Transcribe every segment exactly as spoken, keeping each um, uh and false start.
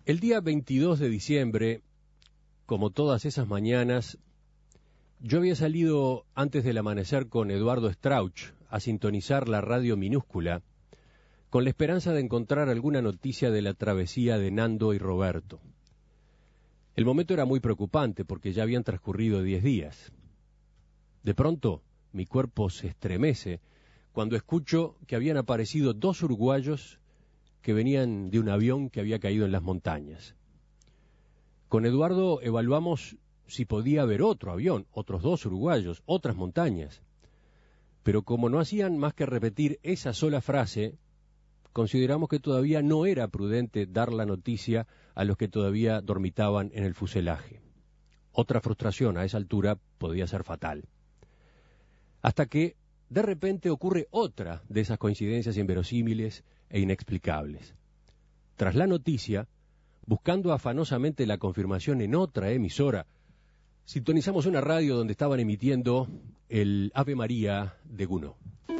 El día veintidós de diciembre, como todas esas mañanas, yo había salido antes del amanecer con Eduardo Strauch a sintonizar la radio minúscula, con la esperanza de encontrar alguna noticia de la travesía de Nando y Roberto. El momento era muy preocupante porque ya habían transcurrido diez días. De pronto, mi cuerpo se estremece cuando escucho que habían aparecido dos uruguayos que venían de un avión que había caído en las montañas. Con Eduardo evaluamos si podía haber otro avión, otros dos uruguayos, otras montañas. Pero como no hacían más que repetir esa sola frase, consideramos que todavía no era prudente dar la noticia a los que todavía dormitaban en el fuselaje. Otra frustración a esa altura podía ser fatal. Hasta que, de repente, ocurre otra de esas coincidencias inverosímiles e inexplicables. Tras la noticia, buscando afanosamente la confirmación en otra emisora, sintonizamos una radio donde estaban emitiendo el Ave María de Gounod.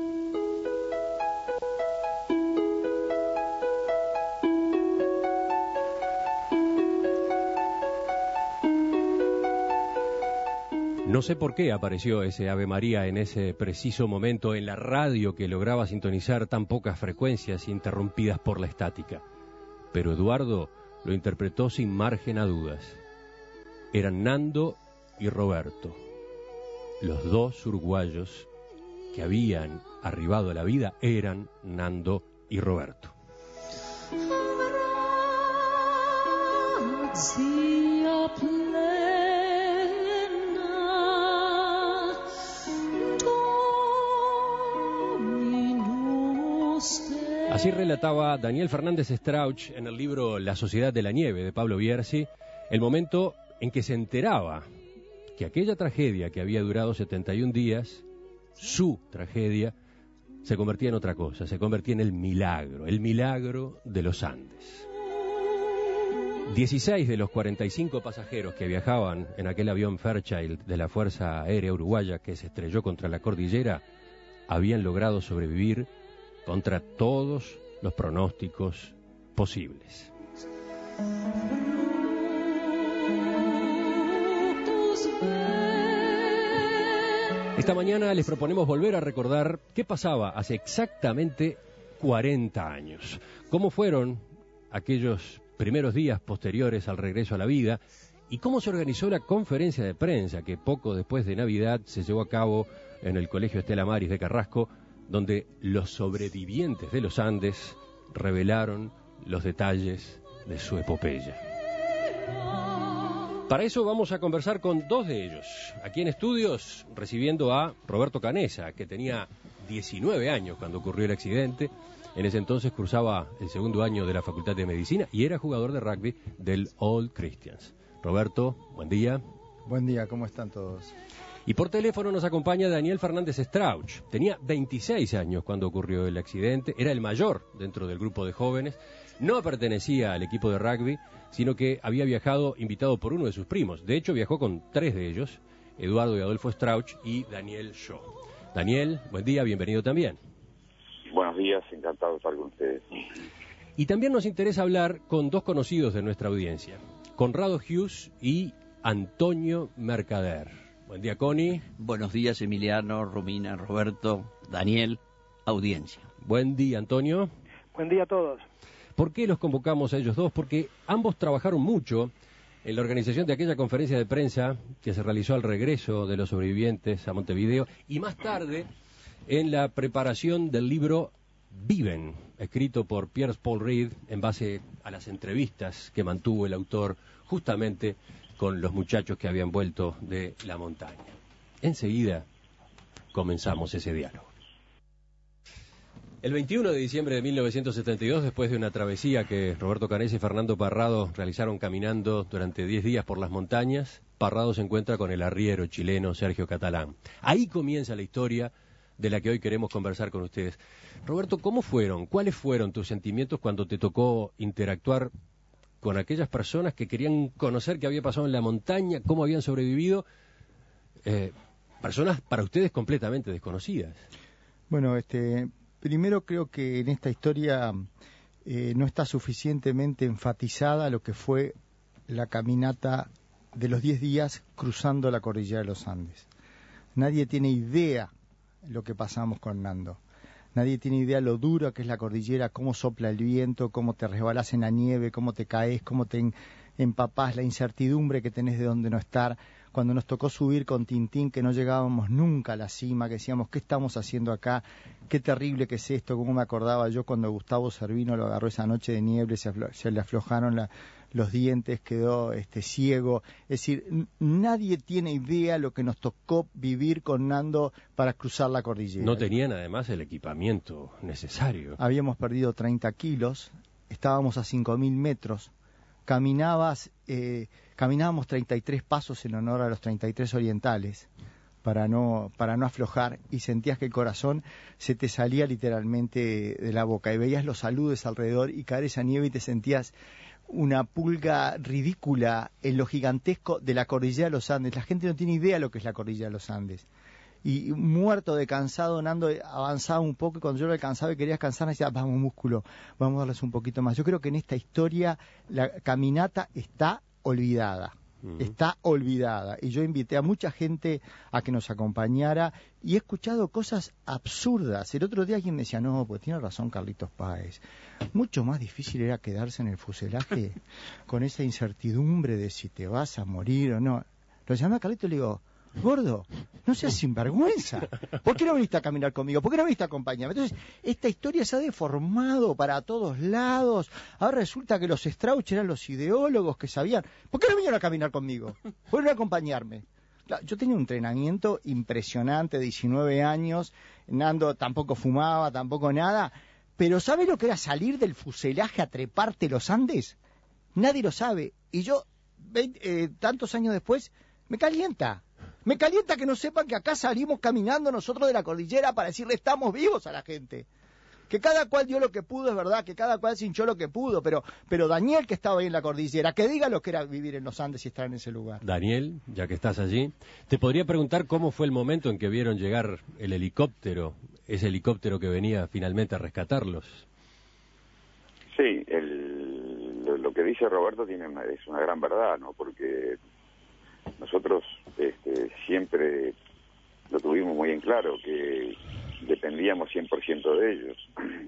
No sé por qué apareció ese Ave María en ese preciso momento en la radio que lograba sintonizar tan pocas frecuencias interrumpidas por la estática. Pero Eduardo lo interpretó sin margen a dudas. Eran Nando y Roberto, los dos uruguayos que habían arribado a la vida eran Nando y Roberto. Así relataba Daniel Fernández Strauch en el libro La Sociedad de la Nieve de Pablo Bierzi, el momento en que se enteraba que aquella tragedia que había durado setenta y un días, su tragedia, se convertía en otra cosa, se convertía en el milagro, el milagro de los Andes. dieciséis de los cuarenta y cinco pasajeros que viajaban en aquel avión Fairchild de la Fuerza Aérea Uruguaya que se estrelló contra la cordillera habían logrado sobrevivir contra todos los pronósticos posibles. Esta mañana les proponemos volver a recordar qué pasaba hace exactamente cuarenta años. Cómo fueron aquellos primeros días posteriores al regreso a la vida y cómo se organizó la conferencia de prensa que poco después de Navidad se llevó a cabo en el Colegio Estela Maris de Carrasco, donde los sobrevivientes de los Andes revelaron los detalles de su epopeya. Para eso vamos a conversar con dos de ellos. Aquí en estudios, recibiendo a Roberto Canessa, que tenía diecinueve años cuando ocurrió el accidente. En ese entonces cursaba el segundo año de la Facultad de Medicina y era jugador de rugby del Old Christians. Roberto, buen día. Buen día, ¿cómo están todos? Y por teléfono nos acompaña Daniel Fernández Strauch. Tenía veintiséis años cuando ocurrió el accidente, era el mayor dentro del grupo de jóvenes, no pertenecía al equipo de rugby, sino que había viajado invitado por uno de sus primos. De hecho, viajó con tres de ellos, Eduardo y Adolfo Strauch y Daniel Shaw. Daniel, buen día, bienvenido también. Buenos días, encantado de estar con ustedes. Y también nos interesa hablar con dos conocidos de nuestra audiencia, Conrado Hughes y Antonio Mercader. Buen día, Connie. Buenos días, Emiliano, Romina, Roberto, Daniel, audiencia. Buen día, Antonio. Buen día a todos. ¿Por qué los convocamos a ellos dos? Porque ambos trabajaron mucho en la organización de aquella conferencia de prensa que se realizó al regreso de los sobrevivientes a Montevideo y más tarde en la preparación del libro Viven, escrito por Pierre Paul Reed en base a las entrevistas que mantuvo el autor justamente con los muchachos que habían vuelto de la montaña. Enseguida comenzamos ese diálogo. El veintiuno de diciembre de mil novecientos setenta y dos, después de una travesía que Roberto Canessa y Fernando Parrado realizaron caminando durante diez días por las montañas, Parrado se encuentra con el arriero chileno Sergio Catalán. Ahí comienza la historia de la que hoy queremos conversar con ustedes. Roberto, ¿cómo fueron? ¿Cuáles fueron tus sentimientos cuando te tocó interactuar con aquellas personas que querían conocer qué había pasado en la montaña, cómo habían sobrevivido? Eh, personas para ustedes completamente desconocidas. Bueno, este, primero creo que en esta historia eh, no está suficientemente enfatizada lo que fue la caminata de los diez días cruzando la cordillera de los Andes. Nadie tiene idea lo que pasamos con Nando. Nadie tiene idea lo duro que es la cordillera, cómo sopla el viento, cómo te resbalás en la nieve, cómo te caes, cómo te empapás, la incertidumbre que tenés de dónde no estar. Cuando nos tocó subir con Tintín, que no llegábamos nunca a la cima, que decíamos, ¿qué estamos haciendo acá? Qué terrible que es esto, cómo me acordaba yo cuando Gustavo Servino lo agarró esa noche de nieve, se, aflo- se le aflojaron la, los dientes, quedó este, ciego. Es decir, n- nadie tiene idea lo que nos tocó vivir con Nando para cruzar la cordillera. No tenían además el equipamiento necesario. Habíamos perdido treinta kilos, estábamos a cinco mil metros, caminabas, eh, caminábamos treinta y tres pasos en honor a los treinta y tres orientales para no, para no aflojar, y sentías que el corazón se te salía literalmente de la boca y veías los saludes alrededor y caer esa nieve y te sentías una pulga ridícula en lo gigantesco de la cordillera de los Andes. La gente no tiene idea lo que es la cordillera de los Andes. Y muerto de cansado, Nando avanzaba un poco, y cuando yo lo alcanzaba y quería descansar, me decía, vamos músculo, vamos a darles un poquito más. Yo creo que en esta historia la caminata está olvidada, uh-huh. está olvidada. Y yo invité a mucha gente a que nos acompañara y he escuchado cosas absurdas. El otro día alguien me decía, no, pues tiene razón Carlitos Páez, mucho más difícil era quedarse en el fuselaje con esa incertidumbre de si te vas a morir o no. Lo llamé a Carlitos y le digo, gordo, no seas sinvergüenza. ¿Por qué no viniste a caminar conmigo? ¿Por qué no viniste a acompañarme? Entonces, esta historia se ha deformado para todos lados. Ahora resulta que los Strauch eran los ideólogos que sabían. ¿Por qué no vinieron a caminar conmigo? ¿Por qué no a acompañarme? Yo tenía un entrenamiento impresionante, diecinueve años. Nando tampoco fumaba, tampoco nada. Pero ¿sabe lo que era salir del fuselaje a treparte los Andes? Nadie lo sabe. Y yo, veinte, eh, tantos años después, me calienta. Me calienta que no sepan que acá salimos caminando nosotros de la cordillera para decirle estamos vivos a la gente. Que cada cual dio lo que pudo, es verdad, que cada cual se hinchó lo que pudo, pero, pero Daniel, que estaba ahí en la cordillera, que diga lo que era vivir en los Andes y estar en ese lugar. Daniel, ya que estás allí, te podría preguntar cómo fue el momento en que vieron llegar el helicóptero, ese helicóptero que venía finalmente a rescatarlos. Sí, el, lo, lo que dice Roberto tiene una, es una gran verdad, ¿no? Porque nosotros este, siempre lo tuvimos muy en claro, que dependíamos cien por ciento de ellos.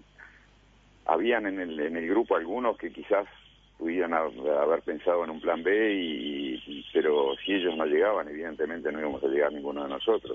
Habían en el, en el grupo algunos que quizás pudieran haber pensado en un plan B, y, y, pero si ellos no llegaban, evidentemente no íbamos a llegar ninguno de nosotros.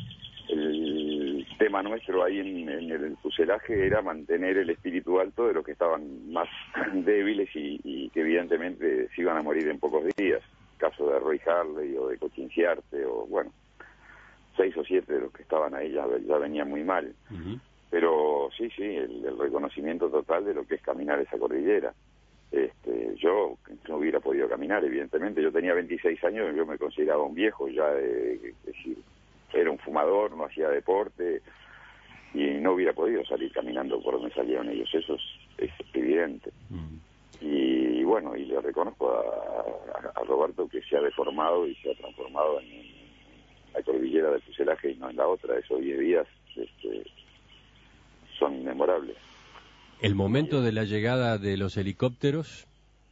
El tema nuestro ahí en, en el fuselaje era mantener el espíritu alto de los que estaban más débiles y, y que evidentemente se iban a morir en pocos días. Caso de Roy Harley o de Cochinciarte, o bueno, seis o siete de los que estaban ahí ya, ya venían muy mal. Uh-huh. Pero sí, sí, el, el reconocimiento total de lo que es caminar esa cordillera. Este, yo no hubiera podido caminar, evidentemente. Yo tenía veintiséis años, yo me consideraba un viejo ya, de, es decir, era un fumador, no hacía deporte y no hubiera podido salir caminando por donde salieron ellos, eso es, es evidente. Uh-huh. Y bueno, y le reconozco a, a, a Roberto que se ha deformado y se ha transformado en, en la cordillera del fuselaje y no en la otra. Esos diez días este, son memorables. ¿El momento de la llegada de los helicópteros?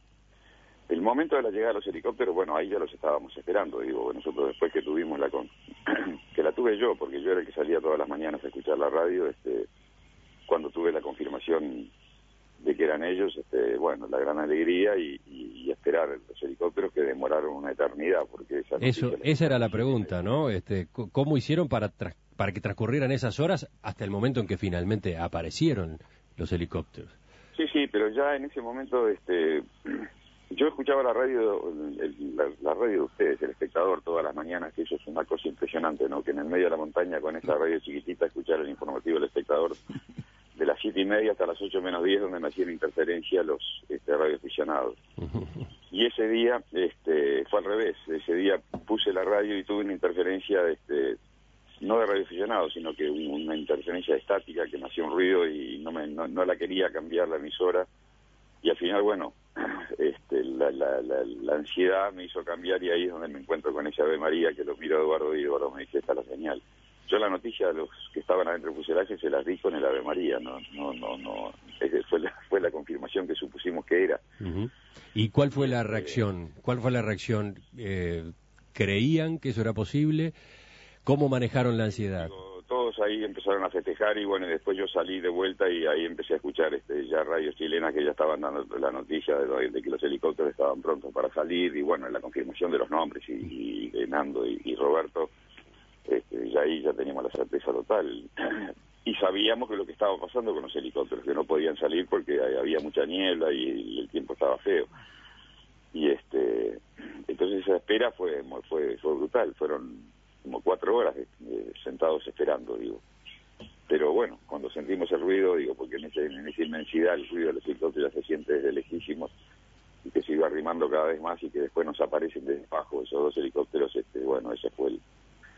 El momento de la llegada de los helicópteros, bueno, ahí ya los estábamos esperando. Digo, nosotros después que tuvimos la con... que la tuve yo, porque yo era el que salía todas las mañanas a escuchar la radio, este, cuando tuve la confirmación de que eran ellos, este, bueno, la gran alegría y, y, y esperar los helicópteros, que demoraron una eternidad, porque esa eso esa era la pregunta, ¿no? Este, ¿cómo hicieron para tra- para que transcurrieran esas horas hasta el momento en que finalmente aparecieron los helicópteros? Sí, sí, pero ya en ese momento, este, yo escuchaba la radio, el, la, la radio de ustedes, El Espectador, todas las mañanas, que eso es una cosa impresionante, ¿no? Que en el medio de la montaña, con esa radio chiquitita, escuchar el informativo del Espectador de las siete y media hasta las ocho menos diez, donde me hacían interferencia los este, radioaficionados. Y ese día este, fue al revés. Ese día puse la radio y tuve una interferencia, este, no de radioaficionados, sino que una interferencia estática que me hacía un ruido y no, me, no, no la quería cambiar la emisora. Y al final, bueno, este, la, la, la, la ansiedad me hizo cambiar, y ahí es donde me encuentro con ese Ave María, que lo miro a Eduardo y Eduardo me dice, esta es la señal. yo la noticia a los que estaban adentro del fuselaje se las di con el Ave María, no, no, no, no, fue la, fue la confirmación que supusimos que era. Uh-huh. ¿Y cuál fue la reacción? ¿Cuál fue la reacción? Eh, ¿Creían que eso era posible? ¿Cómo manejaron la ansiedad? Todos ahí empezaron a festejar y bueno, después yo salí de vuelta y ahí empecé a escuchar este, ya radios chilenas que ya estaban dando la noticia de, de que los helicópteros estaban prontos para salir y bueno, la confirmación de los nombres y, y de Nando y, y Roberto, este, ya ahí ya teníamos la certeza total y sabíamos que lo que estaba pasando con los helicópteros, que no podían salir porque había mucha niebla y, y el tiempo estaba feo. Y este entonces esa espera fue fue fue brutal, fueron como cuatro horas eh, sentados esperando, digo. Pero bueno, cuando sentimos el ruido, digo, porque en, ese, en esa inmensidad el ruido de los helicópteros se siente desde lejísimos y que se iba arrimando cada vez más y que después nos aparecen desde abajo esos dos helicópteros, este, bueno, ese fue el,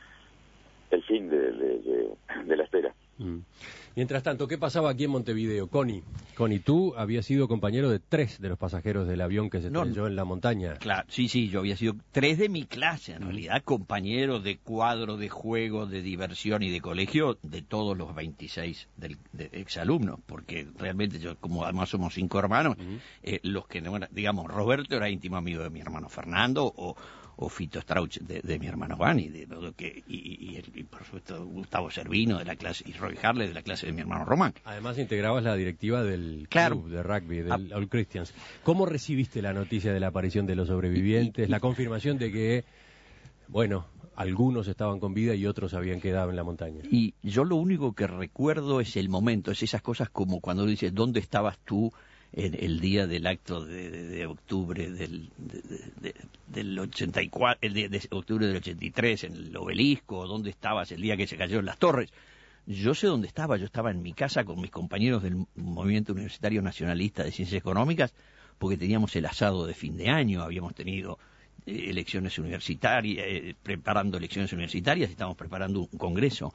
el fin de, de, de, de la espera. Mm. Mientras tanto, ¿qué pasaba aquí en Montevideo? Connie, Connie, tú habías sido compañero de tres de los pasajeros del avión que se estrelló no, en la montaña. Claro, sí, sí, yo había sido tres de mi clase, en mm. realidad, compañeros de cuadro, de juego, de diversión y de colegio, de todos los veintiséis del, de exalumnos, porque realmente yo, como además somos cinco hermanos, mm. eh, los que, digamos, Roberto era íntimo amigo de mi hermano Fernando, o... o Fito Strauch de, de mi hermano Vani, de, de, que, y, y, y, y por supuesto Gustavo Servino de la clase, y Roy Harley de la clase de mi hermano Román. Además integrabas la directiva del claro. club de rugby, del All Christians. ¿Cómo recibiste la noticia de la aparición de los sobrevivientes, la confirmación de que, bueno, algunos estaban con vida y otros habían quedado en la montaña? Y yo lo único que recuerdo es el momento, es esas cosas como cuando dices, ¿dónde estabas tú en el día del acto de, de, de octubre del, de, de, del ochenta y cuatro, el de, de octubre del ochenta y tres, en el obelisco? ¿Dónde estabas el día que se cayeron las torres? Yo sé dónde estaba, yo estaba en mi casa con mis compañeros del Movimiento Universitario Nacionalista de Ciencias Económicas, porque teníamos el asado de fin de año, habíamos tenido eh, elecciones universitarias, eh, preparando elecciones universitarias, estábamos preparando un congreso.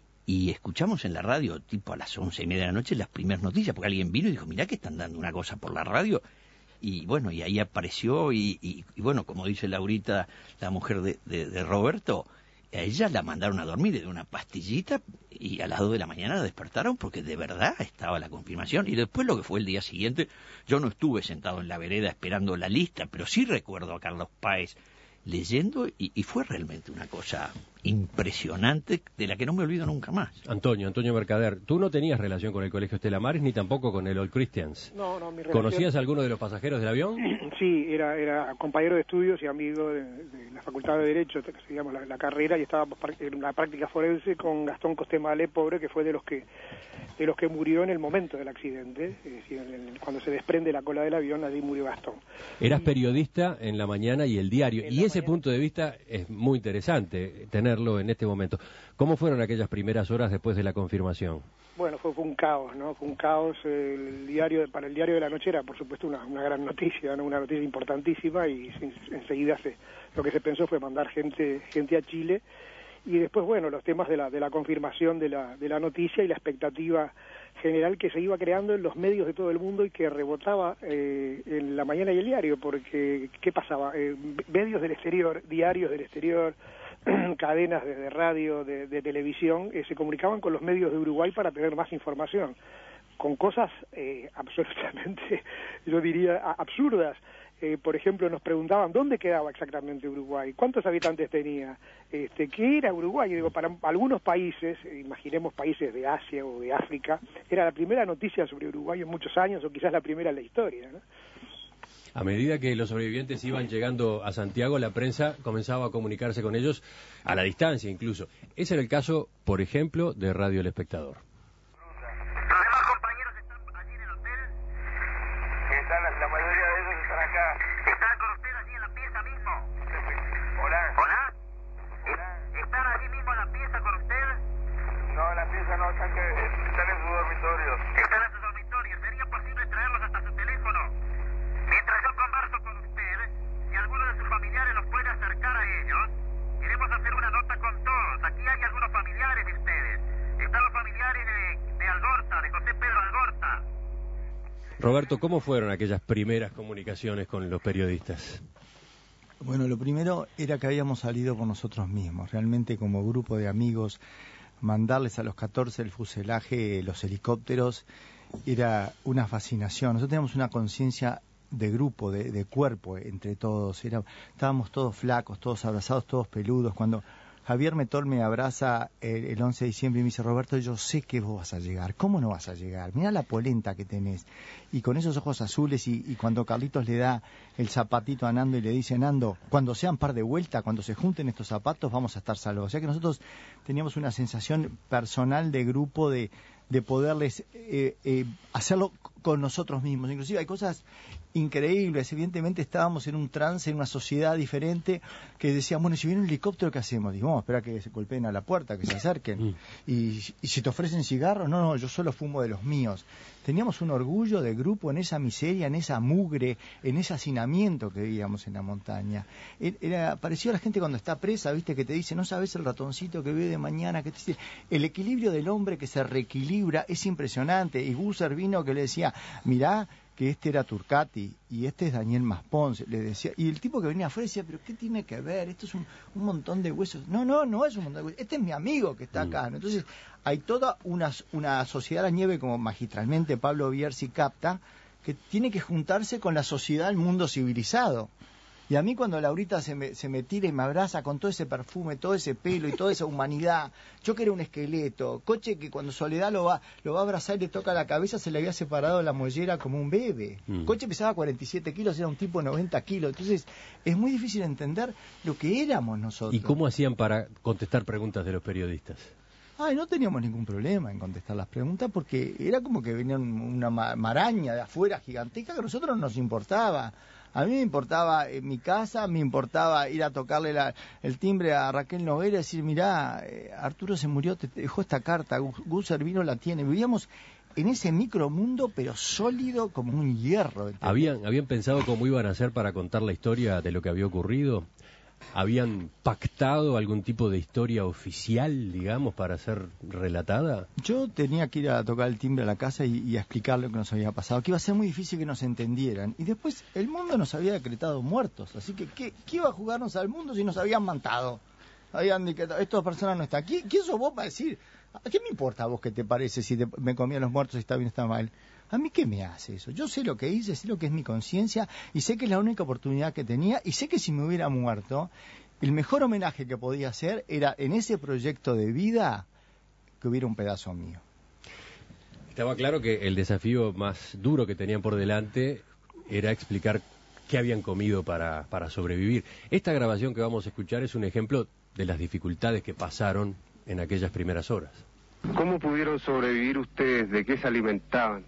Y escuchamos en la radio, tipo a las once y media de la noche, las primeras noticias, porque alguien vino y dijo, mirá que están dando una cosa por la radio. Y bueno, y ahí apareció, y, y, y bueno, como dice Laurita, la mujer de, de, de Roberto, a ella la mandaron a dormir de una pastillita, y a las dos de la mañana la despertaron porque de verdad estaba la confirmación. Y después lo que fue el día siguiente, yo no estuve sentado en la vereda esperando la lista, pero sí recuerdo a Carlos Páez leyendo, y, y fue realmente una cosa impresionante de la que no me olvido nunca más. Antonio, Antonio Mercader, tú no tenías relación con el Colegio Estela Maris ni tampoco con el All Christians. No, no, mi relación... ¿Conocías a alguno de los pasajeros del avión? Sí, era, era compañero de estudios y amigo de, de la Facultad de Derecho, digamos, la, la carrera, y estábamos en una práctica forense con Gastón Costemale, pobre, que fue de los que de los que murió en el momento del accidente, es decir, en el, cuando se desprende la cola del avión, allí murió Gastón. Eras y, periodista en La Mañana y El Diario, y ese mañana. punto de vista es muy interesante tenerlo en este momento. ¿Cómo fueron aquellas primeras horas después de la confirmación? Bueno, fue, fue un caos, ¿no? Fue un caos. El diario, para el Diario de la Noche era, por supuesto, una, una gran noticia, ¿no? Una noticia importantísima, y en, enseguida se, lo que se pensó fue mandar gente, gente a Chile. Y después, bueno, los temas de la, de la confirmación de la, de la noticia y la expectativa general que se iba creando en los medios de todo el mundo y que rebotaba eh, en La Mañana y El Diario, porque ¿qué pasaba? Eh, medios del exterior, diarios del exterior, cadenas de, de radio, de, de televisión, eh, se comunicaban con los medios de Uruguay para tener más información, con cosas eh, absolutamente, yo diría, absurdas. Eh, por ejemplo, nos preguntaban dónde quedaba exactamente Uruguay, cuántos habitantes tenía, este, qué era Uruguay. Y digo, para algunos países, imaginemos países de Asia o de África, era la primera noticia sobre Uruguay en muchos años, o quizás la primera en la historia, ¿no? A medida que los sobrevivientes iban llegando a Santiago, la prensa comenzaba a comunicarse con ellos a la distancia incluso. Ese era el caso, por ejemplo, de Radio El Espectador. Los demás compañeros están allí en el hotel. Están, la mayoría de ellos están acá. ¿Están con usted allí en la pieza mismo? Hola. ¿Hola? Hola. ¿Están allí mismo en la pieza con usted? No, en la pieza no, están, que, están en sus dormitorios. ¿Están en sus dormitorios? ¿Sería posible traerlos hasta su teléfono? Mientras yo converso con usted, si alguno de sus familiares los puede acercar a ellos, queremos hacer una nota con todos. Aquí hay algunos familiares de ustedes. Están los familiares de, de Algorta, de José Pedro Algorta. Roberto, ¿cómo fueron aquellas primeras comunicaciones con los periodistas? Bueno, lo primero era que habíamos salido por nosotros mismos, realmente como grupo de amigos mandarles a los catorce el fuselaje, los helicópteros, era una fascinación. Nosotros teníamos una conciencia de grupo, de, de cuerpo entre todos. Era, estábamos todos flacos, todos abrazados, todos peludos. Cuando Javier Metol me abraza el, el once de diciembre y me dice, Roberto, yo sé que vos vas a llegar. ¿Cómo no vas a llegar? Mirá la polenta que tenés. Y con esos ojos azules, y, y cuando Carlitos le da el zapatito a Nando y le dice, Nando, cuando sean par de vuelta, cuando se junten estos zapatos, vamos a estar salvos. O sea que nosotros teníamos una sensación personal de grupo, de de poderles eh, eh, hacerlo con nosotros mismos. Inclusive hay cosas increíbles. Evidentemente estábamos en un trance, en una sociedad diferente, que decían, bueno, si viene un helicóptero, ¿qué hacemos? Digo, vamos a esperar que se golpeen a la puerta, que se acerquen. Y, y si te ofrecen cigarros, no, no, yo solo fumo de los míos. Teníamos un orgullo de grupo en esa miseria, en esa mugre, en ese hacinamiento que vivíamos en la montaña. Era parecido a la gente cuando está presa, viste, que te dice, no sabes el ratoncito que ve de mañana, que te dice, el equilibrio del hombre que se reequilibra es impresionante. Y Gusser vino que le decía, mirá, que este era Turcati y este es Daniel Maspons, le decía, y el tipo que venía afuera decía, pero ¿qué tiene que ver? Esto es un, un montón de huesos. No, no, no es un montón de huesos, este es mi amigo que está acá, ¿no? Entonces hay toda una, una sociedad a la nieve, como magistralmente Pablo Bierzi capta, que tiene que juntarse con la sociedad del mundo civilizado. Y a mí cuando Laurita se me, se me tira y me abraza con todo ese perfume, todo ese pelo y toda esa humanidad, yo que era un esqueleto, Coche que cuando Soledad lo va lo va a abrazar y le toca la cabeza, se le había separado la mollera como un bebé. Mm. Coche pesaba cuarenta y siete kilos, era un tipo de noventa kilos. Entonces es muy difícil entender lo que éramos nosotros. ¿Y cómo hacían para contestar preguntas de los periodistas? Ay, no teníamos ningún problema en contestar las preguntas porque era como que venía una maraña de afuera gigantesca que a nosotros no nos importaba. A mí me importaba en mi casa, me importaba ir a tocarle la, el timbre a Raquel Noguera y decir, mirá, eh, Arturo se murió, te, te dejó esta carta, Gusser vino, la tiene. Vivíamos en ese micromundo, pero sólido como un hierro. ¿Habían, ¿Habían pensado cómo iban a hacer para contar la historia de lo que había ocurrido? ¿Habían pactado algún tipo de historia oficial, digamos, para ser relatada? Yo tenía que ir a tocar el timbre a la casa y, y a explicar lo que nos había pasado, que iba a ser muy difícil que nos entendieran. Y después el mundo nos había decretado muertos, así que ¿qué, qué iba a jugarnos al mundo si nos habían matado? Habían decretado, esta persona no está aquí. ¿Quién sos vos para decir? ¿A qué me importa a vos qué te parece si te, me comían los muertos, si está bien o está mal? ¿A mí qué me hace eso? Yo sé lo que hice, sé lo que es mi conciencia y sé que es la única oportunidad que tenía y sé que si me hubiera muerto, el mejor homenaje que podía hacer era en ese proyecto de vida que hubiera un pedazo mío. Estaba claro que el desafío más duro que tenían por delante era explicar qué habían comido para, para sobrevivir. Esta grabación que vamos a escuchar es un ejemplo de las dificultades que pasaron en aquellas primeras horas. ¿Cómo pudieron sobrevivir ustedes? ¿De qué se alimentaban?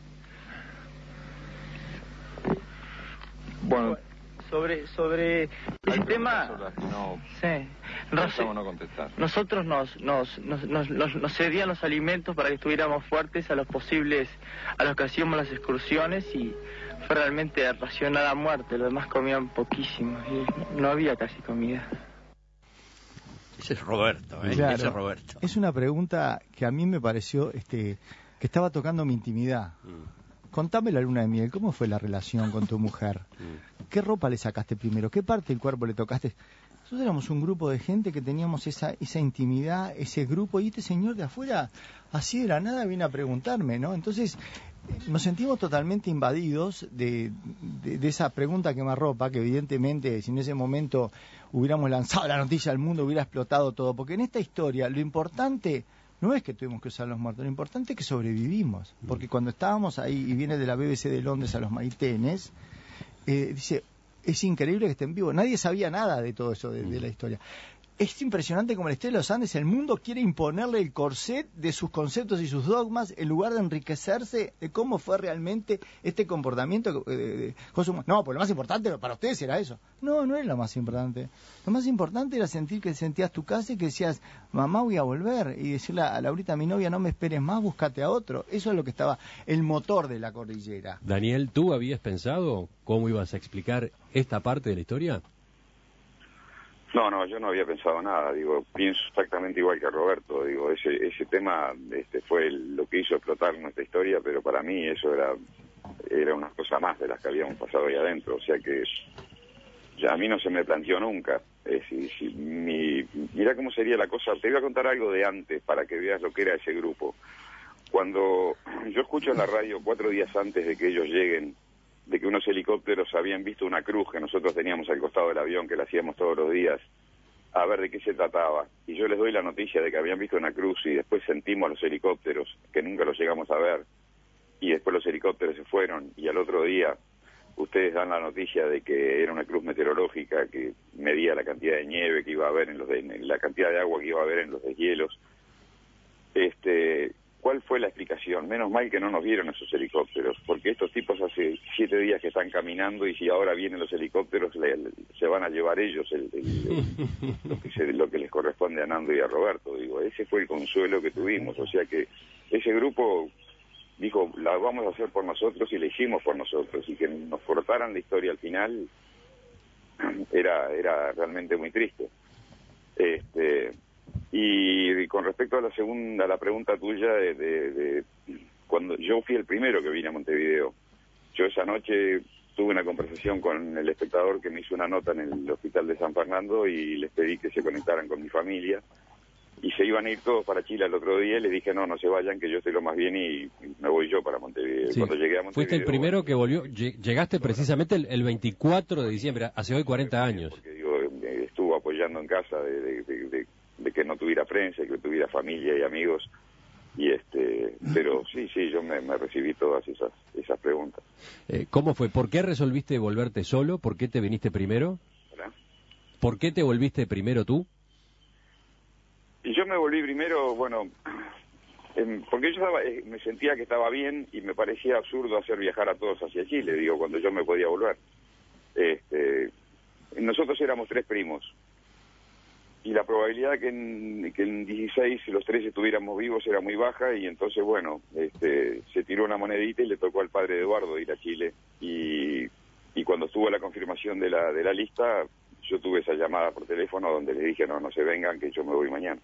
Bueno, sobre sobre el tema, no, sí, no, no contestar. Nosotros nos nos, nos nos nos cedían los alimentos para que estuviéramos fuertes a los posibles, a los que hacíamos las excursiones, y fue realmente racionar a muerte. Los demás comían poquísimo y no había casi comida. Ese es Roberto, ¿eh? Claro, Ese es Roberto. Es una pregunta que a mí me pareció este que estaba tocando mi intimidad. Mm. Contame la luna de miel, ¿cómo fue la relación con tu mujer? ¿Qué ropa le sacaste primero? ¿Qué parte del cuerpo le tocaste? Nosotros éramos un grupo de gente que teníamos esa esa intimidad, ese grupo, y este señor de afuera, así de la nada, viene a preguntarme, ¿no? Entonces, nos sentimos totalmente invadidos de, de, de esa pregunta que me arropa, que evidentemente, si en ese momento hubiéramos lanzado la noticia al mundo, hubiera explotado todo. Porque en esta historia, lo importante no es que tuvimos que usar los muertos, lo importante es que sobrevivimos. Porque cuando estábamos ahí, y viene de la B B C de Londres a los maitenes, eh, dice, es increíble que estén vivos. Nadie sabía nada de todo eso, de, de la historia. Es impresionante como la historia de los Andes, el mundo quiere imponerle el corset de sus conceptos y sus dogmas en lugar de enriquecerse de cómo fue realmente este comportamiento de, de, de Josué. No, pues lo más importante para ustedes era eso. No, no era lo más importante. Lo más importante era sentir que sentías tu casa y que decías, mamá, voy a volver. Y decirle a Laurita, mi novia, no me esperes más, búscate a otro. Eso es lo que estaba, el motor de la cordillera. Daniel, ¿tú habías pensado cómo ibas a explicar esta parte de la historia? No, no, yo no había pensado nada, digo, pienso exactamente igual que Roberto, digo, ese ese tema este fue el, lo que hizo explotar nuestra historia, pero para mí eso era era una cosa más de las que habíamos pasado ahí adentro, o sea que ya a mí no se me planteó nunca Eh, si, si, mi, mirá cómo sería la cosa. Te voy a contar algo de antes para que veas lo que era ese grupo. Cuando yo escucho en la radio cuatro días antes de que ellos lleguen, de que unos helicópteros habían visto una cruz que nosotros teníamos al costado del avión, que la hacíamos todos los días, a ver de qué se trataba. Y yo les doy la noticia de que habían visto una cruz y después sentimos los helicópteros, que nunca los llegamos a ver, y después los helicópteros se fueron, y al otro día ustedes dan la noticia de que era una cruz meteorológica que medía la cantidad de nieve que iba a haber en los de, en la cantidad de agua que iba a haber en los deshielos. Este, ¿cuál fue la explicación? Menos mal que no nos vieron esos helicópteros, porque estos tipos hace siete días que están caminando y si ahora vienen los helicópteros le, le, se van a llevar ellos el, el, el, lo, que se, lo que les corresponde a Nando y a Roberto. Digo, ese fue el consuelo que tuvimos, o sea que ese grupo dijo, la vamos a hacer por nosotros y la hicimos por nosotros, y que nos cortaran la historia al final era era realmente muy triste. Este y, y con respecto a la segunda, a la pregunta tuya de, de, de cuando yo fui el primero que vine a Montevideo, yo esa noche tuve una conversación con el espectador que me hizo una nota en el hospital de San Fernando y les pedí que se conectaran con mi familia. Y se iban a ir todos para Chile al otro día y les dije, no, no se vayan, que yo estoy lo más bien y me voy yo para Montevideo. Sí. Cuando llegué a Montevideo... Fuiste el primero que volvió, llegaste precisamente el, el veinticuatro de diciembre, hace hoy cuarenta años. Porque digo, estuvo apoyando en casa de, de, de, de, de que no tuviera prensa, que tuviera familia y amigos. Y este, pero sí, sí, yo me, me recibí todas esas, esas preguntas. Eh, ¿Cómo fue? ¿Por qué resolviste volverte solo? ¿Por qué te viniste primero? ¿Verdad? ¿Por qué te volviste primero tú? Y yo me volví primero, bueno, eh, porque yo estaba, eh, me sentía que estaba bien y me parecía absurdo hacer viajar a todos hacia Chile, digo, cuando yo me podía volver. Este, nosotros éramos tres primos y la probabilidad que en, que en dieciséis los tres estuviéramos vivos era muy baja y entonces, bueno, este, se tiró una monedita y le tocó al padre de Eduardo ir a Chile y, y cuando estuvo la confirmación de la, de la lista... Yo tuve esa llamada por teléfono donde les dije, no, no se vengan, que yo me voy mañana.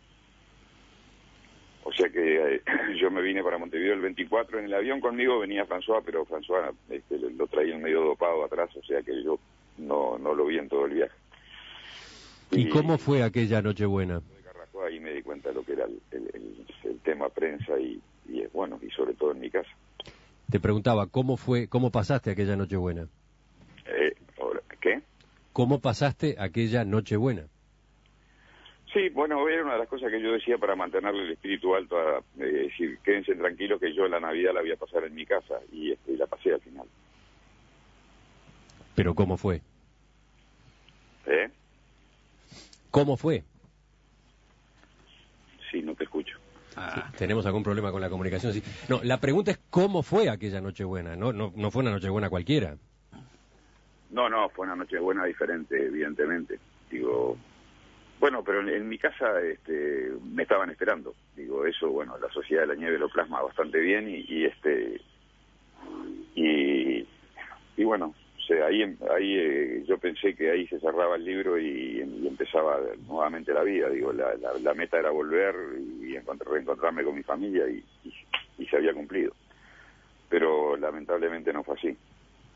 O sea que eh, yo me vine para Montevideo el veinticuatro en el avión, conmigo venía François, pero François este, lo traía medio dopado atrás, o sea que yo no, no lo vi en todo el viaje. ¿Y, ¿Y cómo y, fue aquella Nochebuena? Ahí me di cuenta de lo que era el, el, el, el tema prensa y, y, bueno, y sobre todo en mi casa. Te preguntaba, ¿cómo fue, cómo pasaste aquella Nochebuena? Eh, ¿Qué? ¿Cómo pasaste aquella Nochebuena? Sí, bueno, era una de las cosas que yo decía para mantenerle el espíritu alto, a eh, decir, quédense tranquilos que yo la Navidad la voy a pasar en mi casa, y, este, y la pasé al final. ¿Pero cómo fue? ¿Eh? ¿Cómo fue? Sí, no te escucho. Ah. Sí, tenemos algún problema con la comunicación. Sí. No, la pregunta es ¿cómo fue aquella Nochebuena? No, no, no fue una Nochebuena cualquiera. No, no, fue una Nochebuena diferente, evidentemente. Digo, bueno, pero en, en mi casa este, me estaban esperando. Digo, eso, bueno, la Sociedad de la Nieve lo plasma bastante bien y, y este y, y bueno, o sea, ahí ahí eh, yo pensé que ahí se cerraba el libro y, y empezaba nuevamente la vida. Digo, la, la, la meta era volver y encontrar, reencontrarme con mi familia y, y, y se había cumplido. Pero lamentablemente no fue así.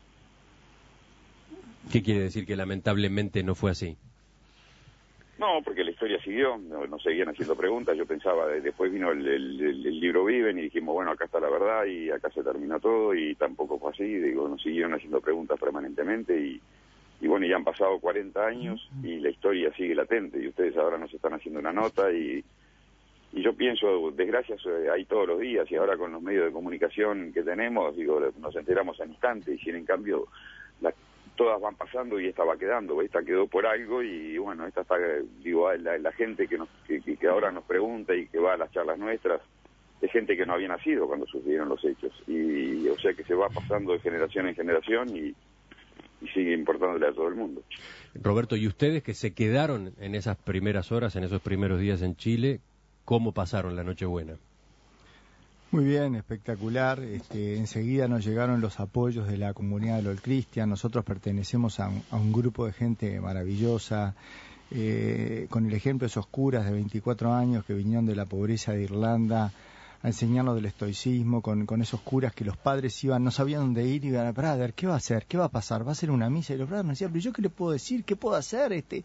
¿Qué quiere decir que lamentablemente no fue así? No, porque la historia siguió, no, no seguían haciendo preguntas, yo pensaba, después vino el, el, el, el libro Viven y dijimos, bueno, acá está la verdad y acá se terminó todo y tampoco fue así, digo, nos siguieron haciendo preguntas permanentemente y, y bueno, ya han pasado cuarenta años y la historia sigue latente y ustedes ahora nos están haciendo una nota y, y yo pienso, desgracias hay todos los días y ahora con los medios de comunicación que tenemos, digo, nos enteramos al instante y si en cambio la todas van pasando y esta va quedando, esta quedó por algo y bueno, esta está, digo, la, la gente que, nos, que, que ahora nos pregunta y que va a las charlas nuestras, es gente que no había nacido cuando sucedieron los hechos y o sea que se va pasando de generación en generación y, y sigue importándole a todo el mundo. Roberto, ¿y ustedes que se quedaron en esas primeras horas, en esos primeros días en Chile, cómo pasaron la Nochebuena? Muy bien, espectacular. Este, enseguida nos llegaron los apoyos de la comunidad de LOL Cristian. Nosotros pertenecemos a un, a un grupo de gente maravillosa, eh, con el ejemplo de esos curas de veinticuatro años que vinieron de la pobreza de Irlanda a enseñarnos del estoicismo, con, con esos curas que los padres iban, no sabían dónde ir, y iban a brother, ¿qué va a hacer? ¿Qué va a pasar? ¿Va a ser una misa? Y los brothers me decían, pero ¿yo qué le puedo decir? ¿Qué puedo hacer? Este,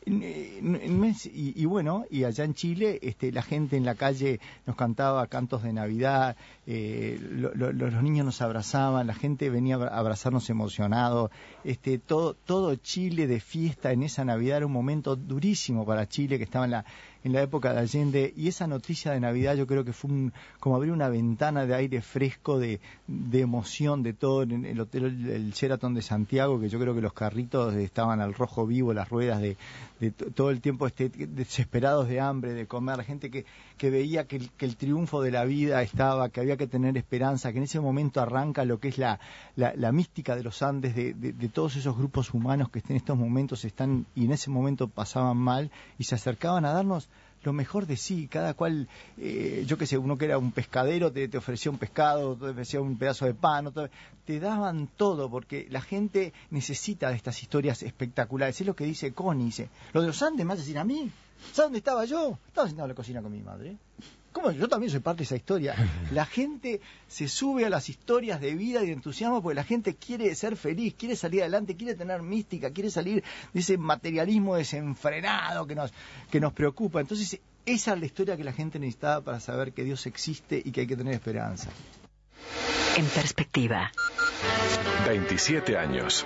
y, y bueno, y allá en Chile, este, la gente en la calle nos cantaba cantos de Navidad, eh, lo, lo, los niños nos abrazaban, la gente venía a abrazarnos emocionados, este, todo, todo Chile de fiesta en esa Navidad. Era un momento durísimo para Chile, que estaba en la en la época de Allende, y esa noticia de Navidad yo creo que fue un, como abrir una ventana de aire fresco, de, de emoción, de todo, en el hotel el Sheraton de Santiago, que yo creo que los carritos estaban al rojo vivo, las ruedas de, de todo el tiempo este, desesperados de hambre, de comer, la gente que, que veía que el, que el triunfo de la vida estaba, que había que tener esperanza, que en ese momento arranca lo que es la, la, la mística de los Andes, de, de, de todos esos grupos humanos que en estos momentos están, y en ese momento pasaban mal, y se acercaban a darnos lo mejor de sí, cada cual, eh, yo qué sé, uno que era un pescadero te, te ofrecía un pescado, te ofrecía un pedazo de pan, otro, te daban todo, porque la gente necesita de estas historias espectaculares. Es lo que dice Connie, dice, lo de los Andes me hace decir a mí, ¿sabes dónde estaba yo? Estaba sentado en la cocina con mi madre. ¿Cómo? Yo también soy parte de esa historia. La gente se sube a las historias de vida y de entusiasmo porque la gente quiere ser feliz, quiere salir adelante, quiere tener mística, quiere salir de ese materialismo desenfrenado que nos, que nos preocupa. Entonces, esa es la historia que la gente necesitaba para saber que Dios existe y que hay que tener esperanza. En perspectiva. veintisiete años.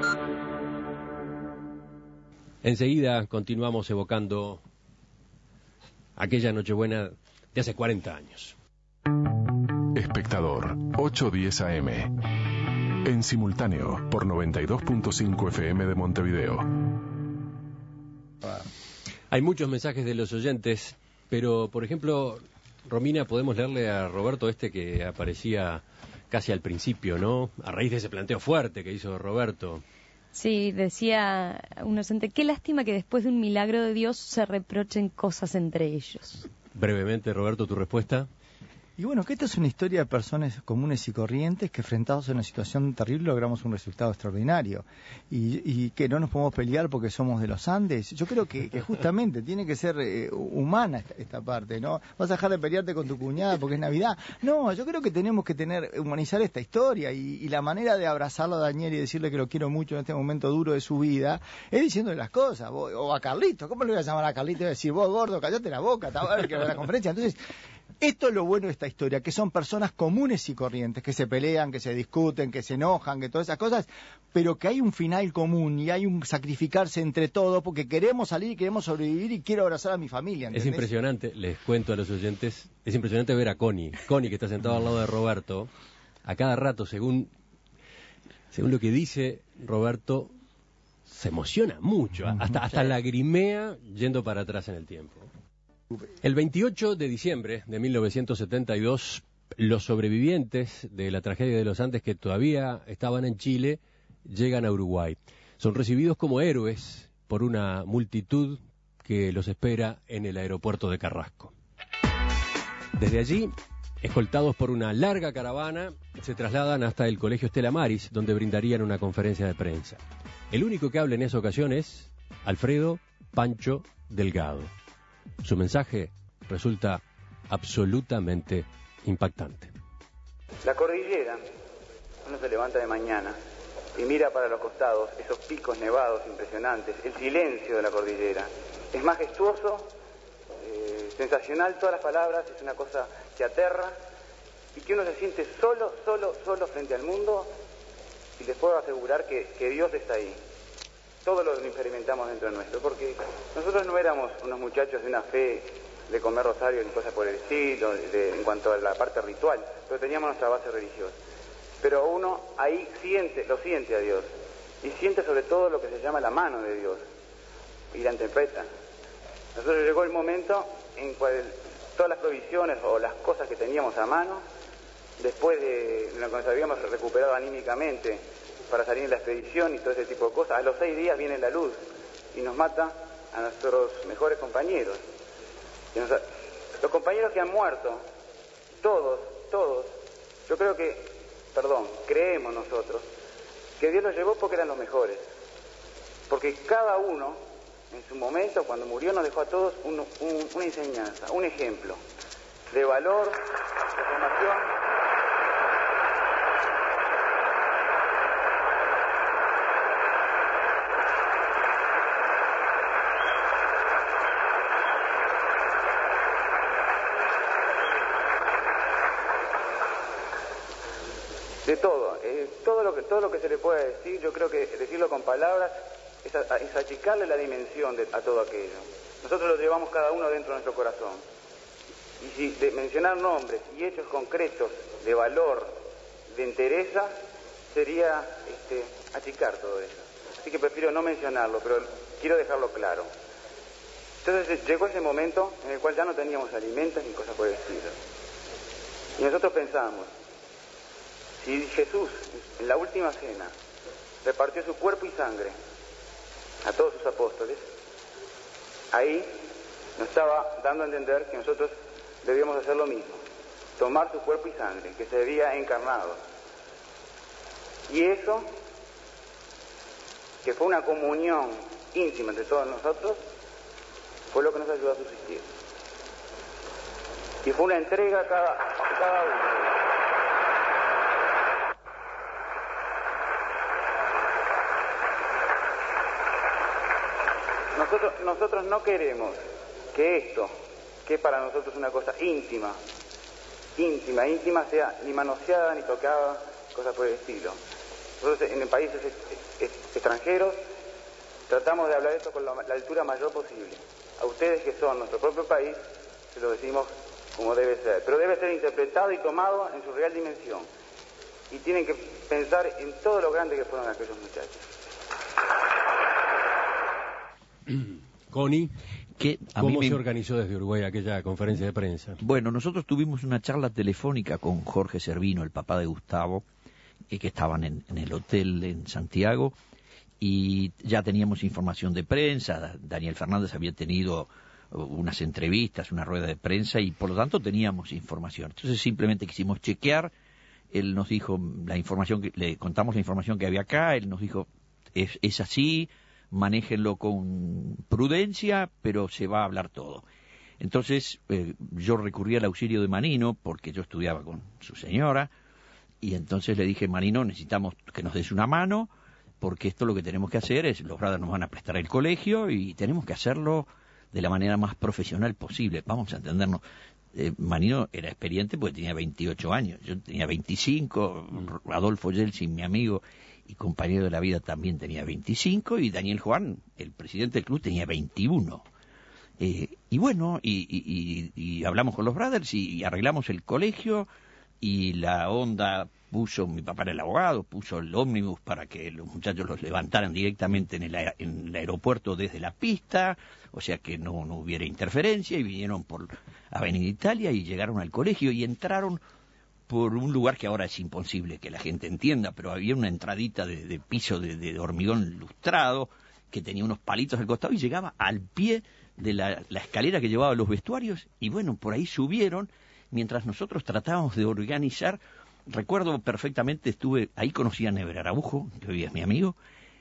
Enseguida continuamos evocando aquella Nochebuena de hace cuarenta años. Espectador, ocho diez A M. En simultáneo por noventa y dos punto cinco F M de Montevideo. Hay muchos mensajes de los oyentes, pero, por ejemplo, Romina, podemos leerle a Roberto este que aparecía casi al principio, ¿no? A raíz de ese planteo fuerte que hizo Roberto. Sí, decía un oyente, qué lástima que después de un milagro de Dios se reprochen cosas entre ellos. Brevemente, Roberto, tu respuesta. Y bueno, que esta es una historia de personas comunes y corrientes que, enfrentados a una situación terrible, logramos un resultado extraordinario. Y, y que no nos podemos pelear porque somos de los Andes. Yo creo que, que justamente tiene que ser eh, humana esta, esta parte, ¿no? Vas a dejar de pelearte con tu cuñada porque es Navidad. No, yo creo que tenemos que tener humanizar esta historia. Y, y la manera de abrazarlo a Daniel y decirle que lo quiero mucho en este momento duro de su vida es diciéndole las cosas. Vos, o a Carlito, ¿cómo le voy a llamar a Carlito y decir, vos gordo, callate la boca, estaba a ver que era la conferencia? Entonces, esto es lo bueno de esta historia, que son personas comunes y corrientes, que se pelean, que se discuten, que se enojan, que todas esas cosas, pero que hay un final común y hay un sacrificarse entre todos porque queremos salir y queremos sobrevivir y quiero abrazar a mi familia, ¿entendés? Es impresionante, les cuento a los oyentes, es impresionante ver a Connie, Connie que está sentado al lado de Roberto, a cada rato, según, según lo que dice Roberto, se emociona mucho, hasta, hasta lagrimea yendo para atrás en el tiempo. El veintiocho de diciembre de mil novecientos setenta y dos, los sobrevivientes de la tragedia de los Andes que todavía estaban en Chile llegan a Uruguay. Son recibidos como héroes por una multitud que los espera en el aeropuerto de Carrasco. Desde allí, escoltados por una larga caravana, se trasladan hasta el Colegio Estela Maris, donde brindarían una conferencia de prensa. El único que habla en esa ocasión es Alfredo Pancho Delgado. Su mensaje resulta absolutamente impactante. La cordillera, uno se levanta de mañana y mira para los costados, esos picos nevados impresionantes, el silencio de la cordillera. Es majestuoso, eh, sensacional, todas las palabras, es una cosa que aterra y que uno se siente solo, solo, solo frente al mundo, y les puedo asegurar que, que Dios está ahí. Todo lo experimentamos dentro de nuestro, porque nosotros no éramos unos muchachos de una fe de comer rosario ni cosas por el estilo, de, en cuanto a la parte ritual, pero teníamos nuestra base religiosa. Pero uno ahí siente, lo siente a Dios, y siente sobre todo lo que se llama la mano de Dios, y la interpreta. Nosotros llegó el momento en cual todas las provisiones o las cosas que teníamos a mano, después de lo que nos habíamos recuperado anímicamente, para salir en la expedición y todo ese tipo de cosas, a los seis días viene la luz y nos mata a nuestros mejores compañeros. Y nos, los compañeros que han muerto, todos, todos, yo creo que, perdón, creemos nosotros, que Dios los llevó porque eran los mejores. Porque cada uno, en su momento, cuando murió, nos dejó a todos un, un, una enseñanza, un ejemplo. de valor, de formación. De todo, eh, todo lo que todo lo que se le puede decir, yo creo que decirlo con palabras es, a, es achicarle la dimensión de, a todo aquello. Nosotros lo llevamos cada uno dentro de nuestro corazón. Y si de mencionar nombres y hechos concretos de valor, de entereza, sería este, achicar todo eso. Así que prefiero no mencionarlo, pero quiero dejarlo claro. Entonces llegó ese momento en el cual ya no teníamos alimentos ni cosas por el estilo. Y nosotros pensamos, si Jesús, en la última cena, repartió su cuerpo y sangre a todos sus apóstoles, ahí nos estaba dando a entender que nosotros debíamos hacer lo mismo, tomar su cuerpo y sangre, que se había encarnado. Y eso, que fue una comunión íntima entre todos nosotros, fue lo que nos ayudó a subsistir. Y fue una entrega a cada, a cada uno. Nosotros, nosotros no queremos que esto, que es para nosotros una cosa íntima, íntima, íntima, sea ni manoseada ni tocada, cosas por el estilo. Nosotros en países extranjeros tratamos de hablar esto con la, la altura mayor posible. A ustedes que son nuestro propio país, se lo decimos como debe ser. Pero debe ser interpretado y tomado en su real dimensión. Y tienen que pensar en todo lo grande que fueron aquellos muchachos. Connie, que a ¿cómo mí me... se organizó desde Uruguay aquella conferencia de prensa? Bueno, nosotros tuvimos una charla telefónica con Jorge Servino, el papá de Gustavo, eh, que estaban en, en el hotel en Santiago, y ya teníamos información de prensa. Daniel Fernández había tenido unas entrevistas, una rueda de prensa, y por lo tanto teníamos información. Entonces simplemente quisimos chequear. Él nos dijo la información, que, le contamos la información que había acá, él nos dijo, es, es así, manéjenlo con prudencia, pero se va a hablar todo. Entonces eh, yo recurrí al auxilio de Manino, porque yo estudiaba con su señora, y entonces le dije, Manino, necesitamos que nos des una mano, porque esto lo que tenemos que hacer es, los brothers nos van a prestar el colegio, y tenemos que hacerlo de la manera más profesional posible. Vamos a entendernos. Eh, Manino era experiente porque tenía veintiocho años, yo tenía veinticinco, Adolfo Yeltsin, mi amigo y compañero de la vida, también tenía veinticinco, y Daniel Juan, el presidente del club, tenía veintiuno. Eh, y bueno, y, y, y, y hablamos con los brothers y, y arreglamos el colegio, y la onda puso, mi papá era el abogado, puso el ómnibus para que los muchachos los levantaran directamente en el, en el aeropuerto desde la pista, o sea que no, no hubiera interferencia, y vinieron por Avenida Italia y llegaron al colegio y entraron por un lugar que ahora es imposible que la gente entienda, pero había una entradita de, de piso de, de hormigón lustrado que tenía unos palitos al costado y llegaba al pie de la, la escalera que llevaba a los vestuarios, y bueno, por ahí subieron mientras nosotros tratábamos de organizar. Recuerdo perfectamente, estuve ahí, conocí a Never Araujo, que hoy es mi amigo,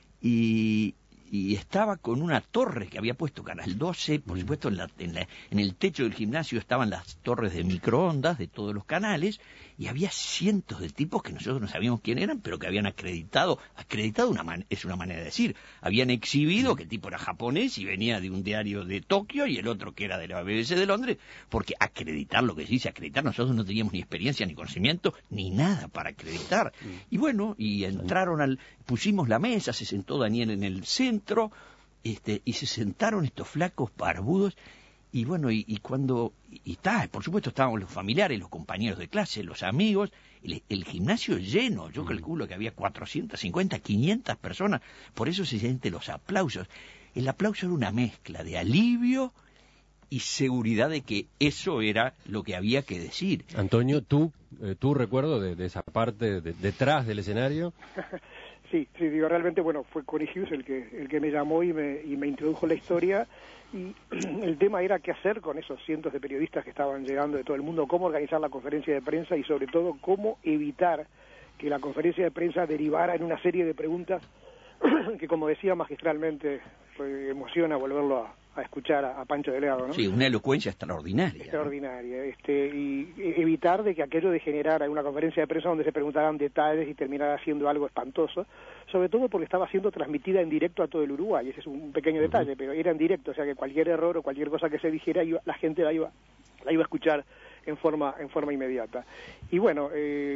y, y estaba con una torre que había puesto Canal doce, por supuesto en, la, en, la, en el techo del gimnasio estaban las torres de microondas de todos los canales, y había cientos de tipos que nosotros no sabíamos quién eran, pero que habían acreditado, acreditado una man, es una manera de decir, habían exhibido que el tipo era japonés y venía de un diario de Tokio, y el otro que era de la B B C de Londres, porque acreditar, lo que se dice acreditar, nosotros no teníamos ni experiencia, ni conocimiento, ni nada para acreditar. Y bueno, y entraron al, pusimos la mesa, se sentó Daniel en el centro, este, y se sentaron estos flacos barbudos. Y bueno, y, y cuando, y está, por supuesto estaban los familiares, los compañeros de clase, los amigos, el, el gimnasio lleno, yo calculo que había cuatrocientas cincuenta, quinientas personas, por eso se sienten los aplausos. El aplauso era una mezcla de alivio y seguridad de que eso era lo que había que decir. Antonio, ¿tú, eh, tú recuerdo de, de esa parte de, detrás del escenario? Sí, sí, digo, realmente, bueno, fue Connie Hughes el que el que me llamó y me, y me introdujo la historia, y el tema era qué hacer con esos cientos de periodistas que estaban llegando de todo el mundo, cómo organizar la conferencia de prensa y sobre todo cómo evitar que la conferencia de prensa derivara en una serie de preguntas que, como decía magistralmente, emociona volverlo a, a escuchar a, a Pancho Delgado, ¿no? Sí, una elocuencia extraordinaria. Extraordinaria, ¿no? este, y evitar de que aquello degenerara en una conferencia de prensa donde se preguntaran detalles y terminara siendo algo espantoso, sobre todo porque estaba siendo transmitida en directo a todo el Uruguay, ese es un pequeño uh-huh. detalle, pero era en directo, o sea que cualquier error o cualquier cosa que se dijera, iba, la gente la iba, la iba a escuchar en forma en forma inmediata. Y bueno, eh,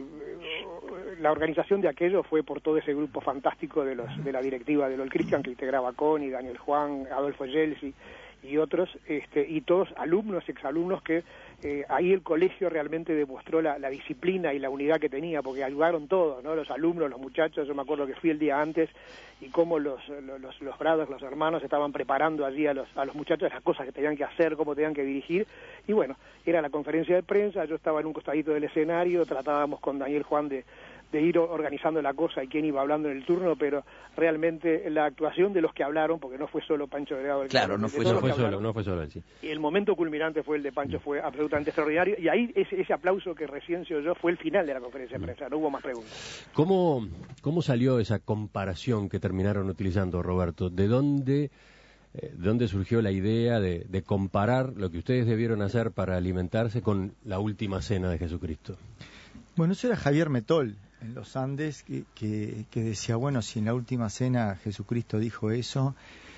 la organización de aquello fue por todo ese grupo fantástico de los de la directiva de L O L Christian, que integraba Connie, Daniel Juan, Adolfo Gelsi y otros, este, y todos alumnos, exalumnos que eh, ahí el colegio realmente demostró la, la disciplina y la unidad que tenía, porque ayudaron todos, ¿no? Los alumnos, los muchachos, yo me acuerdo que fui el día antes y cómo los los, los grados, los hermanos estaban preparando allí a los a los muchachos las cosas que tenían que hacer, cómo tenían que dirigir, y bueno, era la conferencia de prensa, yo estaba en un costadito del escenario, tratábamos con Daniel Juan de de ir organizando la cosa y quién iba hablando en el turno, pero realmente la actuación de los que hablaron, porque no fue solo Pancho Delgado el claro, que, no fue, no solo, fue solo, no fue solo él, sí. Y el momento culminante fue el de Pancho, fue absolutamente extraordinario, y ahí ese, ese aplauso que recién se oyó fue el final de la conferencia de prensa, no hubo más preguntas. ¿Cómo, cómo salió esa comparación que terminaron utilizando, Roberto? ¿De dónde, eh, de dónde surgió la idea de, de comparar lo que ustedes debieron hacer para alimentarse con la última cena de Jesucristo? Bueno, eso era Javier Metol, en los Andes, que, que, que decía, bueno, si en la última cena Jesucristo dijo eso,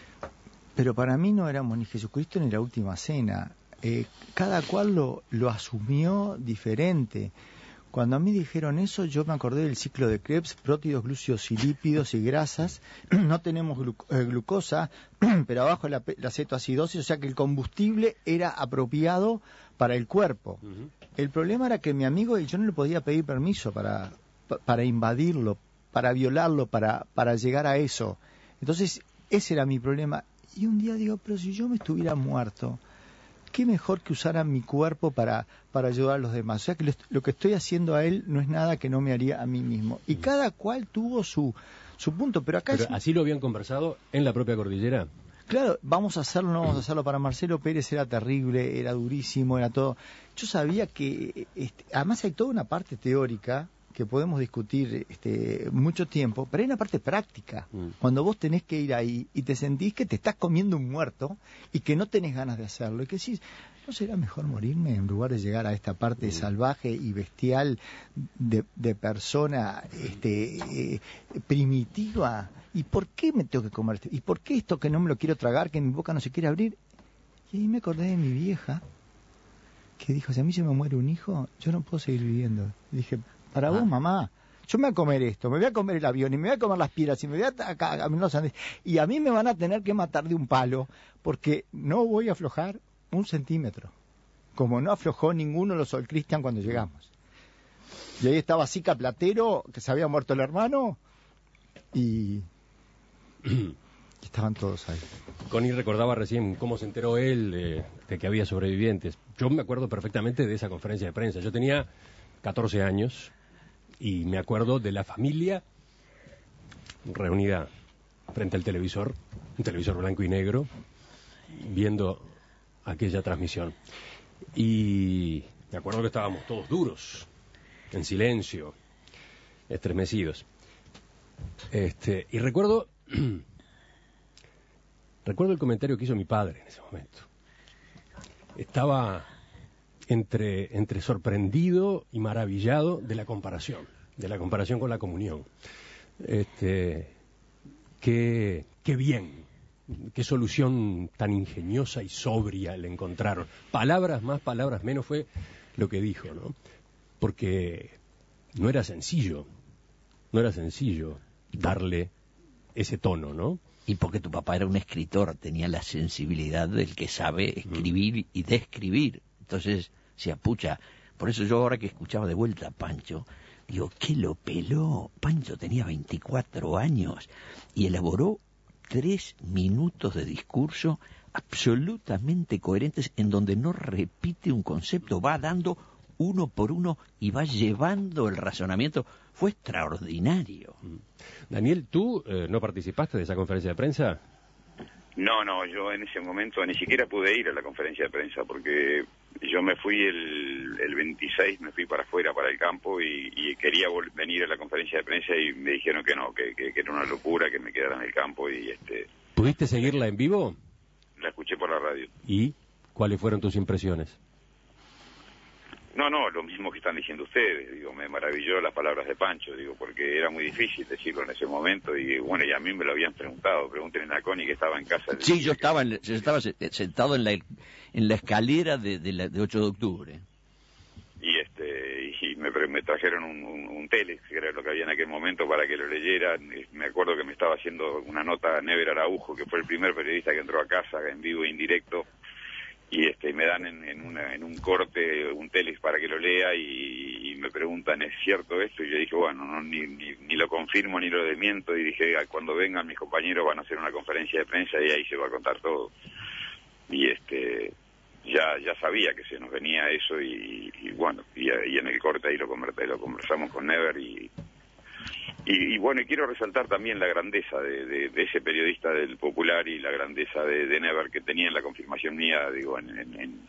pero para mí no éramos ni Jesucristo ni la última cena. Eh, cada cual lo, lo asumió diferente. Cuando a mí dijeron eso, yo me acordé del ciclo de Krebs, prótidos, glúcidos y lípidos y grasas. No tenemos glu eh, glucosa, pero abajo la, la cetoacidosis, o sea que el combustible era apropiado para el cuerpo. Uh-huh. El problema era que mi amigo y yo no le podía pedir permiso para, para invadirlo, para violarlo, para, para llegar a eso. Entonces, ese era mi problema. Y un día digo, pero si yo me estuviera muerto, qué mejor que usara mi cuerpo para, para ayudar a los demás. O sea que lo, lo que estoy haciendo a él no es nada que no me haría a mí mismo. Y cada cual tuvo su, su punto. Pero acá pero es... ¿Así lo habían conversado en la propia cordillera? Claro, vamos a hacerlo, no vamos a hacerlo. Para Marcelo Pérez era terrible, era durísimo, era todo. Yo sabía que, este, además hay toda una parte teórica que podemos discutir este, mucho tiempo, pero hay una parte práctica. Mm. Cuando vos tenés que ir ahí y te sentís que te estás comiendo un muerto y que no tenés ganas de hacerlo, y que decís, ¿no será mejor morirme en lugar de llegar a esta parte mm. salvaje y bestial de, de persona este, eh, primitiva? ¿Y por qué me tengo que comer esto? ¿Y por qué esto que no me lo quiero tragar, que mi boca no se quiere abrir? Y ahí me acordé de mi vieja, que dijo, si a mí se me muere un hijo, yo no puedo seguir viviendo. Y dije, para ah. vos, mamá, yo me voy a comer esto, me voy a comer el avión, y me voy a comer las piedras, y me voy a acá, a los Andes, y a mí me van a tener que matar de un palo, porque no voy a aflojar un centímetro, como no aflojó ninguno de los L O L Christian cuando llegamos. Y ahí estaba Sica Platero, que se había muerto el hermano, y... y estaban todos ahí. Connie recordaba recién cómo se enteró él de, de que había sobrevivientes. Yo me acuerdo perfectamente de esa conferencia de prensa. Yo tenía catorce años y me acuerdo de la familia reunida frente al televisor, un televisor blanco y negro, viendo aquella transmisión. Y me acuerdo que estábamos todos duros, en silencio, estremecidos. Este, y recuerdo... Recuerdo el comentario que hizo mi padre en ese momento. Estaba entre, entre sorprendido y maravillado de la comparación, de la comparación con la comunión. Este, qué, qué bien, qué solución tan ingeniosa y sobria le encontraron. Palabras más, palabras menos fue lo que dijo, ¿no? Porque no era sencillo, no era sencillo darle ese tono, ¿no? Y porque tu papá era un escritor, tenía la sensibilidad del que sabe escribir y describir. Entonces, se apucha. Por eso yo ahora que escuchaba de vuelta a Pancho, digo, ¿qué lo peló? Pancho tenía veinticuatro años y elaboró tres minutos de discurso absolutamente coherentes en donde no repite un concepto, va dando uno por uno y va llevando el razonamiento. Fue extraordinario. Daniel, ¿tú eh, no participaste de esa conferencia de prensa? No, no, yo en ese momento ni siquiera pude ir a la conferencia de prensa porque yo me fui el, el veintiséis, me fui para afuera, para el campo y, y quería venir a la conferencia de prensa y me dijeron que no, que, que, que era una locura, que me quedara en el campo y este... ¿Pudiste seguirla en vivo? La escuché por la la radio. ¿Y cuáles fueron tus impresiones? No, no, lo mismo que están diciendo ustedes, digo, me maravilló las palabras de Pancho, digo, porque era muy difícil decirlo en ese momento, y bueno, y a mí me lo habían preguntado, pregúntenle a Connie que estaba en casa. Sí, yo estaba, en, yo estaba sentado en la, en la escalera de, de, la, de ocho de octubre. Y este y me, me trajeron un, un, un telex, que era lo que había en aquel momento, para que lo leyera. Me acuerdo que me estaba haciendo una nota a Never Araujo, que fue el primer periodista que entró a casa en vivo e indirecto, y este me dan en, en, una, en un corte un telex para que lo lea, y, y me preguntan, ¿es cierto esto? Y yo dije, bueno, no, ni, ni, ni lo confirmo ni lo desmiento, y dije, cuando vengan mis compañeros van a hacer una conferencia de prensa y ahí se va a contar todo. Y este ya ya sabía que se nos venía eso, y, y bueno, y, y en el corte ahí lo, lo conversamos con Never, y Y, y bueno, y quiero resaltar también la grandeza de, de, de ese periodista del Popular, y la grandeza de, de Never, que tenía en la confirmación mía, digo, en, en, en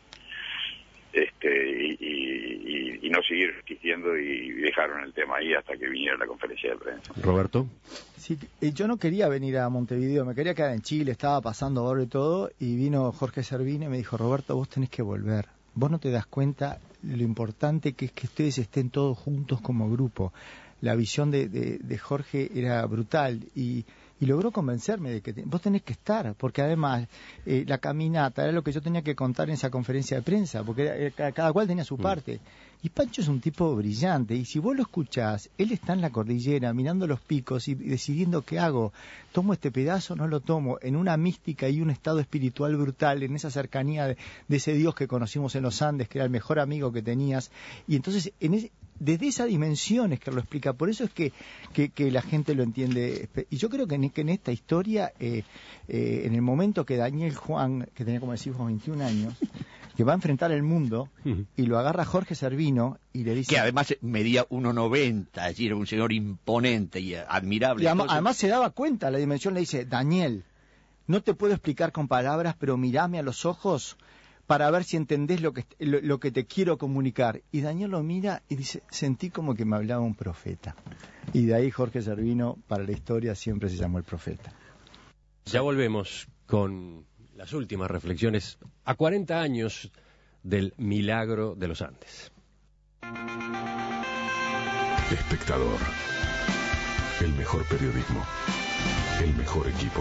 este y, y, y no seguir existiendo, y dejaron el tema ahí hasta que viniera la conferencia de prensa. Roberto. Sí, yo no quería venir a Montevideo, me quería quedar en Chile, estaba pasando ahora y todo, y vino Jorge Servini y me dijo, Roberto, vos tenés que volver, vos no te das cuenta lo importante que es que ustedes estén todos juntos como grupo. La visión de, de, de Jorge era brutal, y, y logró convencerme de que te, vos tenés que estar, porque además eh, la caminata era lo que yo tenía que contar en esa conferencia de prensa, porque era, cada, cada cual tenía su parte. Y Pancho es un tipo brillante, y si vos lo escuchás, él está en la cordillera mirando los picos y, y decidiendo qué hago, tomo este pedazo, no lo tomo, en una mística y un estado espiritual brutal, en esa cercanía de, de ese Dios que conocimos en los Andes, que era el mejor amigo que tenías, y entonces en ese, desde esa dimensión es que lo explica, por eso es que, que, que la gente lo entiende. Y yo creo que en, que en esta historia, eh, eh, en el momento que Daniel Juan, que tenía como decimos veintiún años, que va a enfrentar el mundo, y lo agarra Jorge Servino y le dice... Que además medía uno noventa, es decir, un señor imponente y admirable. Y además, además se daba cuenta, la dimensión, le dice, Daniel, no te puedo explicar con palabras, pero mirame a los ojos para ver si entendés lo que, lo, lo que te quiero comunicar. Y Daniel lo mira y dice, sentí como que me hablaba un profeta. Y de ahí Jorge Servino, para la historia, siempre se llamó el profeta. Ya volvemos con las últimas reflexiones a cuarenta años del milagro de los Andes. Espectador. El mejor periodismo. El mejor equipo.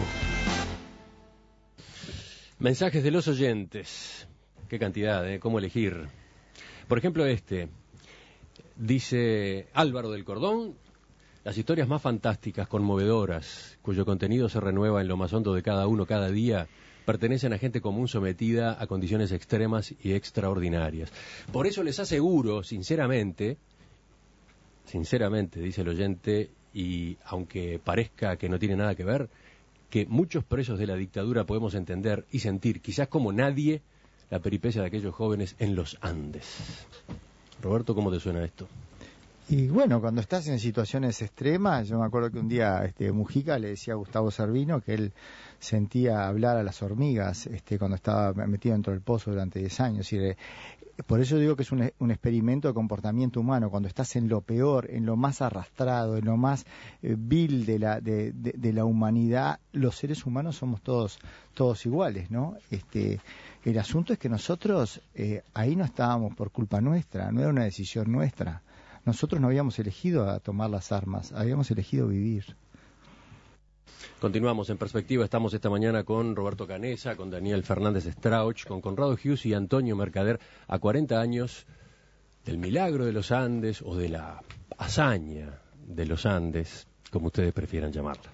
Mensajes de los oyentes. Qué cantidad, ¿eh? ¿Cómo elegir? Por ejemplo, este. Dice Álvaro del Cordón, las historias más fantásticas, conmovedoras, cuyo contenido se renueva en lo más hondo de cada uno cada día, pertenecen a gente común sometida a condiciones extremas y extraordinarias. Por eso les aseguro, sinceramente, sinceramente, dice el oyente, y aunque parezca que no tiene nada que ver, que muchos presos de la dictadura podemos entender y sentir, quizás como nadie, la peripecia de aquellos jóvenes en los Andes. Roberto, ¿cómo te suena esto? Y bueno, cuando estás en situaciones extremas, yo me acuerdo que un día este, Mujica le decía a Gustavo Servino que él sentía hablar a las hormigas este, cuando estaba metido dentro del pozo durante diez años. Y de, por eso digo que es un, un experimento de comportamiento humano, cuando estás en lo peor, en lo más arrastrado, en lo más eh, vil de la, de, de, de la humanidad, los seres humanos somos todos, todos iguales, ¿no? Este, el asunto es que nosotros eh, ahí no estábamos por culpa nuestra, no era una decisión nuestra. Nosotros no habíamos elegido a tomar las armas, habíamos elegido vivir. Continuamos en Perspectiva, estamos esta mañana con Roberto Canessa, con Daniel Fernández Strauch, con Conrado Hughes y Antonio Mercader, a cuarenta años del milagro de los Andes, o de la hazaña de los Andes, como ustedes prefieran llamarla.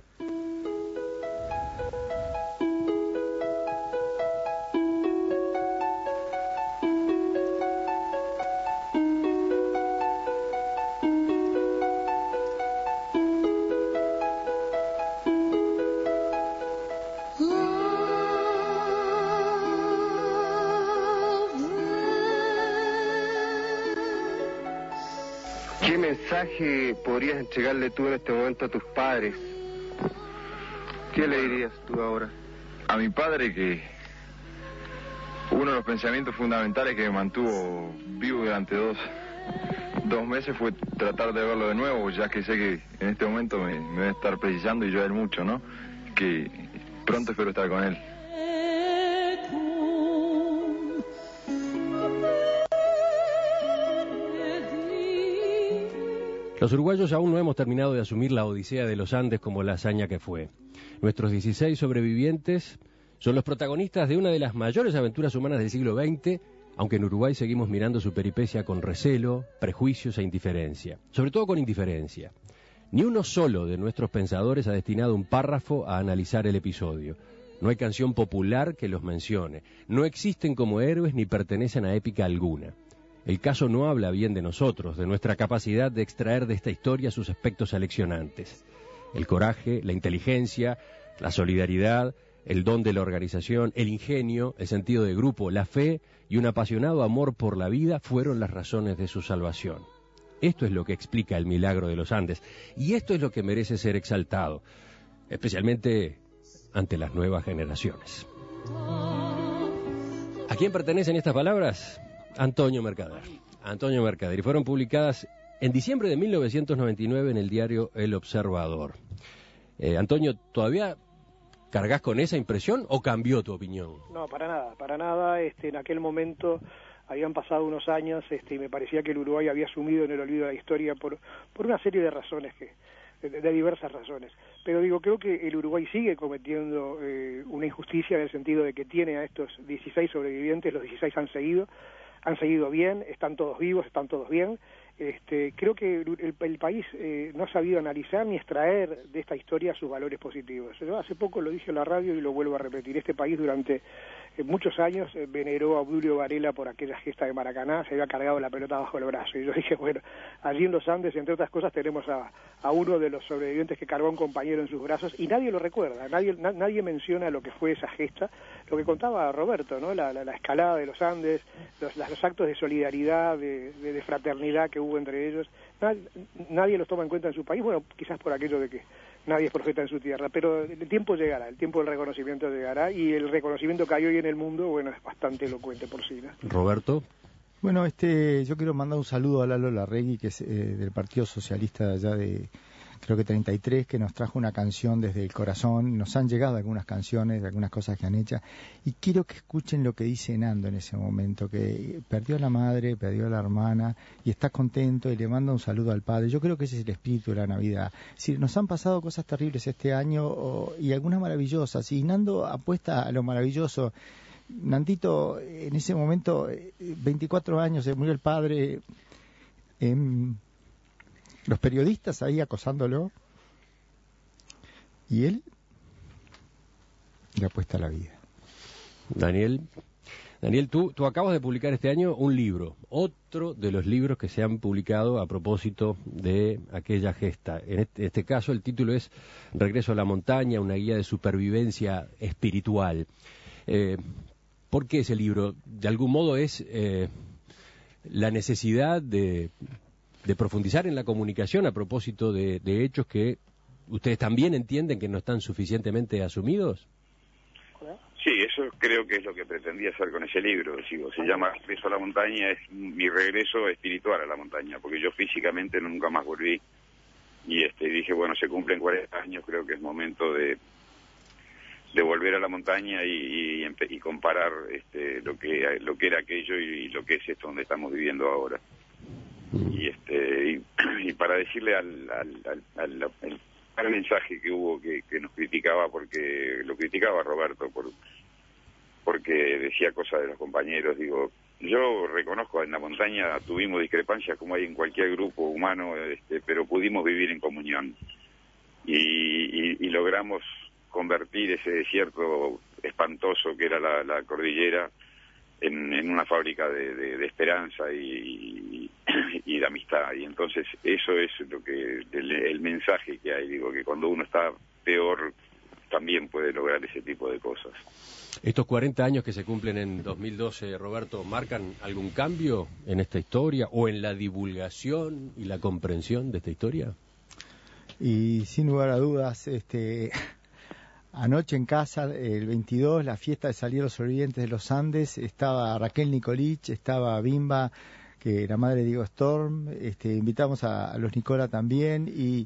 ¿Qué mensaje podrías entregarle tú en este momento a tus padres? ¿Qué le dirías tú ahora? A mi padre, que uno de los pensamientos fundamentales que me mantuvo vivo durante dos, dos meses fue tratar de verlo de nuevo, ya que sé que en este momento me, me va a estar precisando y yo a él mucho, ¿no? Que pronto espero estar con él. Los uruguayos aún no hemos terminado de asumir la odisea de los Andes como la hazaña que fue. Nuestros dieciséis sobrevivientes son los protagonistas de una de las mayores aventuras humanas del siglo veinte, aunque en Uruguay seguimos mirando su peripecia con recelo, prejuicios e indiferencia. Sobre todo con indiferencia. Ni uno solo de nuestros pensadores ha destinado un párrafo a analizar el episodio. No hay canción popular que los mencione. No existen como héroes ni pertenecen a épica alguna. El caso no habla bien de nosotros, de nuestra capacidad de extraer de esta historia sus aspectos aleccionantes. El coraje, la inteligencia, la solidaridad, el don de la organización, el ingenio, el sentido de grupo, la fe y un apasionado amor por la vida fueron las razones de su salvación. Esto es lo que explica el milagro de los Andes, y esto es lo que merece ser exaltado, especialmente ante las nuevas generaciones. ¿A quién pertenecen estas palabras? Antonio Mercader. Antonio Mercader, y fueron publicadas en diciembre de mil novecientos noventa y nueve en el diario El Observador. Eh, Antonio, ¿todavía cargas con esa impresión o cambió tu opinión? No, para nada, para nada. Este, en aquel momento habían pasado unos años este, y me parecía que el Uruguay había sumido en el olvido de la historia por, por una serie de razones, que, de, de diversas razones. Pero digo, creo que el Uruguay sigue cometiendo eh, una injusticia en el sentido de que tiene a estos dieciséis sobrevivientes, los dieciséis han seguido, han seguido bien, están todos vivos, están todos bien. Este, creo que el, el país eh, no ha sabido analizar ni extraer de esta historia sus valores positivos. Yo hace poco lo dije en la radio y lo vuelvo a repetir. Este país durante eh, muchos años eh, veneró a Obdulio Varela por aquella gesta de Maracaná, se había cargado la pelota bajo el brazo. Y yo dije, bueno, allí en los Andes, entre otras cosas, tenemos a, a uno de los sobrevivientes que cargó a un compañero en sus brazos y nadie lo recuerda, nadie, na, nadie menciona lo que fue esa gesta, lo que contaba Roberto, ¿no? La, la, la escalada de los Andes, los, los actos de solidaridad, de, de, de fraternidad que hubo entre ellos. Nadie, nadie los toma en cuenta en su país, bueno, quizás por aquello de que nadie es profeta en su tierra, pero el tiempo llegará, el tiempo del reconocimiento llegará, y el reconocimiento que hay hoy en el mundo, bueno, es bastante elocuente por sí, ¿no? Roberto. Bueno, este, yo quiero mandar un saludo a Lalo Larregui, que es eh, del Partido Socialista de allá de, creo que treinta y tres, que nos trajo una canción desde el corazón. Nos han llegado algunas canciones, algunas cosas que han hecho, y quiero que escuchen lo que dice Nando en ese momento, que perdió a la madre, perdió a la hermana, y está contento y le manda un saludo al padre. Yo creo que ese es el espíritu de la Navidad. Es decir, nos han pasado cosas terribles este año o, y algunas maravillosas, y Nando apuesta a lo maravilloso. Nandito, en ese momento, veinticuatro años, se murió el padre, eh, los periodistas ahí acosándolo, y él le apuesta a la vida. Daniel, Daniel, tú, tú acabas de publicar este año un libro, otro de los libros que se han publicado a propósito de aquella gesta. En este, en este caso el título es Regreso a la montaña, una guía de supervivencia espiritual. Eh, ¿Por qué ese libro? De algún modo es eh, la necesidad de, de profundizar en la comunicación a propósito de, de hechos que ustedes también entienden que no están suficientemente asumidos. Sí, eso creo que es lo que pretendía hacer con ese libro. Digo, se llama Regreso a la montaña, es mi regreso espiritual a la montaña, porque yo físicamente nunca más volví. Y este dije, bueno, se cumplen cuarenta años, creo que es momento de de volver a la montaña y, y, y comparar este, lo que lo que era aquello y, y lo que es esto donde estamos viviendo ahora. Y este y, y para decirle al, al, al, al, al, al mensaje que hubo que, que nos criticaba, porque lo criticaba Roberto por porque decía cosas de los compañeros, digo, yo reconozco, en la montaña tuvimos discrepancias como hay en cualquier grupo humano, este, pero pudimos vivir en comunión y, y, y logramos convertir ese desierto espantoso que era la, la cordillera en, en una fábrica de, de, de esperanza y, y, y de amistad. Y entonces eso es lo que el, el mensaje que hay, digo, que cuando uno está peor también puede lograr ese tipo de cosas. ¿Estos cuarenta años que se cumplen en dos mil doce, Roberto, marcan algún cambio en esta historia o en la divulgación y la comprensión de esta historia? Y sin lugar a dudas, este... anoche en casa, el veintidós, la fiesta de salida de los sobrevivientes de los Andes, estaba Raquel Nicolich, estaba Bimba, que la madre de Diego Storm, este, invitamos a, a los Nicola también, y,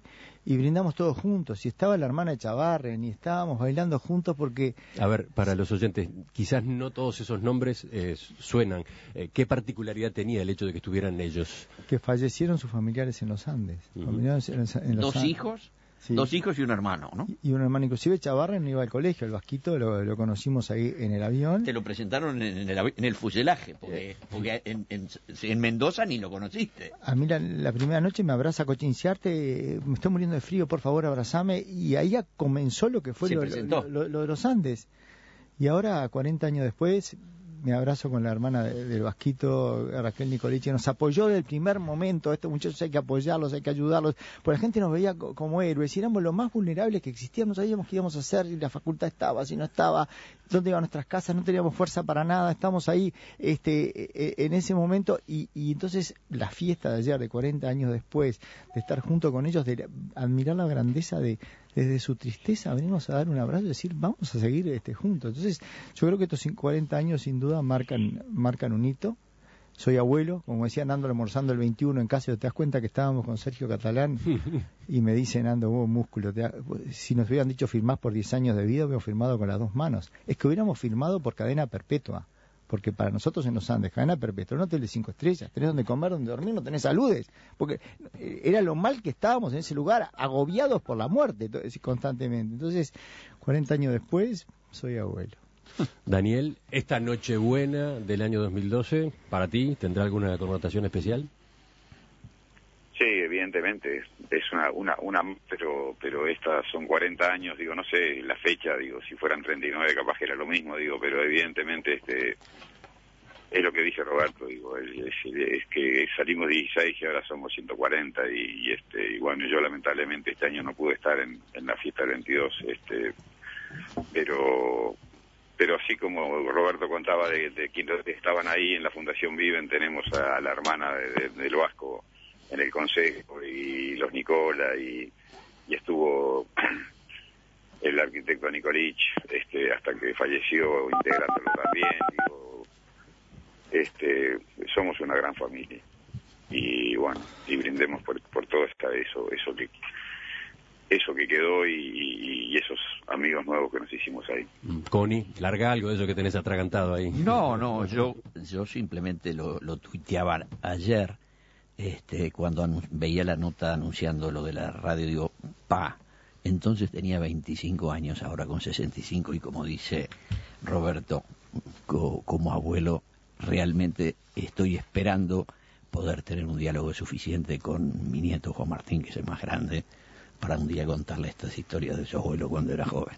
y brindamos todos juntos, y estaba la hermana de Chavarren, y estábamos bailando juntos porque... A ver, para los oyentes, quizás no todos esos nombres eh, suenan. Eh, ¿Qué particularidad tenía el hecho de que estuvieran ellos? Que fallecieron sus familiares en los Andes. Uh-huh. Familiares en los, en los ¿Dos Andes. hijos? Sí. Dos hijos y un hermano, ¿no? Y un hermano, inclusive Chavarren no iba al colegio, el Vasquito lo, lo conocimos ahí en el avión. Te lo presentaron en el, en el fuselaje, porque, porque en, en, en Mendoza ni lo conociste. A mí la, la primera noche me abraza Cochinciarte, me estoy muriendo de frío, por favor abrazame, y ahí ya comenzó lo que fue lo, lo, lo, lo de los Andes. Y ahora, cuarenta años después, me abrazo con la hermana de, del Vasquito, Raquel Nicolichi, nos apoyó desde el primer momento. Estos muchachos hay que apoyarlos, hay que ayudarlos, porque la gente nos veía co como héroes, y éramos los más vulnerables que existíamos, no sabíamos qué íbamos a hacer, si la facultad estaba, si no estaba, dónde iban nuestras casas, no teníamos fuerza para nada, estábamos ahí este, en ese momento, y, y entonces la fiesta de ayer, de cuarenta años después, de estar junto con ellos, de admirar la grandeza de... desde su tristeza venimos a dar un abrazo y decir vamos a seguir este, juntos. Entonces yo creo que estos cuarenta años sin duda marcan marcan un hito. Soy abuelo, como decía Nando almorzando el veintiuno en casa, te das cuenta que estábamos con Sergio Catalán y me dice Nando, vos músculo, te, si nos hubieran dicho firmás por diez años de vida, hubiéramos firmado con las dos manos. Es que hubiéramos firmado por cadena perpetua. Porque para nosotros en los Andes, cadena perpetua, un hotel de cinco estrellas, tenés donde comer, donde dormir, no tenés saludes, porque era lo mal que estábamos en ese lugar, agobiados por la muerte constantemente. Entonces, cuarenta años después, soy abuelo. Daniel, esta Nochebuena del año dos mil doce, para ti, ¿tendrá alguna connotación especial? Sí, evidentemente, es una, una, una, pero, pero estas son cuarenta años, digo, no sé la fecha, digo, si fueran treinta y nueve capaz que era lo mismo, digo, pero evidentemente este es lo que dice Roberto, digo, es, es que salimos dieciséis y ahora somos ciento cuarenta y, y este, y bueno, yo lamentablemente este año no pude estar en, en la fiesta del veintidós, este, pero, pero así como Roberto contaba de, de quienes estaban ahí en la Fundación Viven, tenemos a la hermana de, de, del Vasco en el consejo y los Nicola y, y estuvo el arquitecto Nicolich este hasta que falleció integrándolo también, digo, este somos una gran familia y bueno, y brindemos por, por todo esta, eso eso que eso que quedó y, y esos amigos nuevos que nos hicimos ahí. Connie, larga algo de eso que tenés atragantado ahí. No, no, yo yo simplemente lo, lo tuiteaba ayer. Este, cuando veía la nota anunciando lo de la radio, digo, pa, entonces tenía veinticinco años, ahora con sesenta y cinco, y como dice Roberto, co como abuelo, realmente estoy esperando poder tener un diálogo suficiente con mi nieto Juan Martín, que es el más grande, para un día contarle estas historias de su abuelo cuando era joven.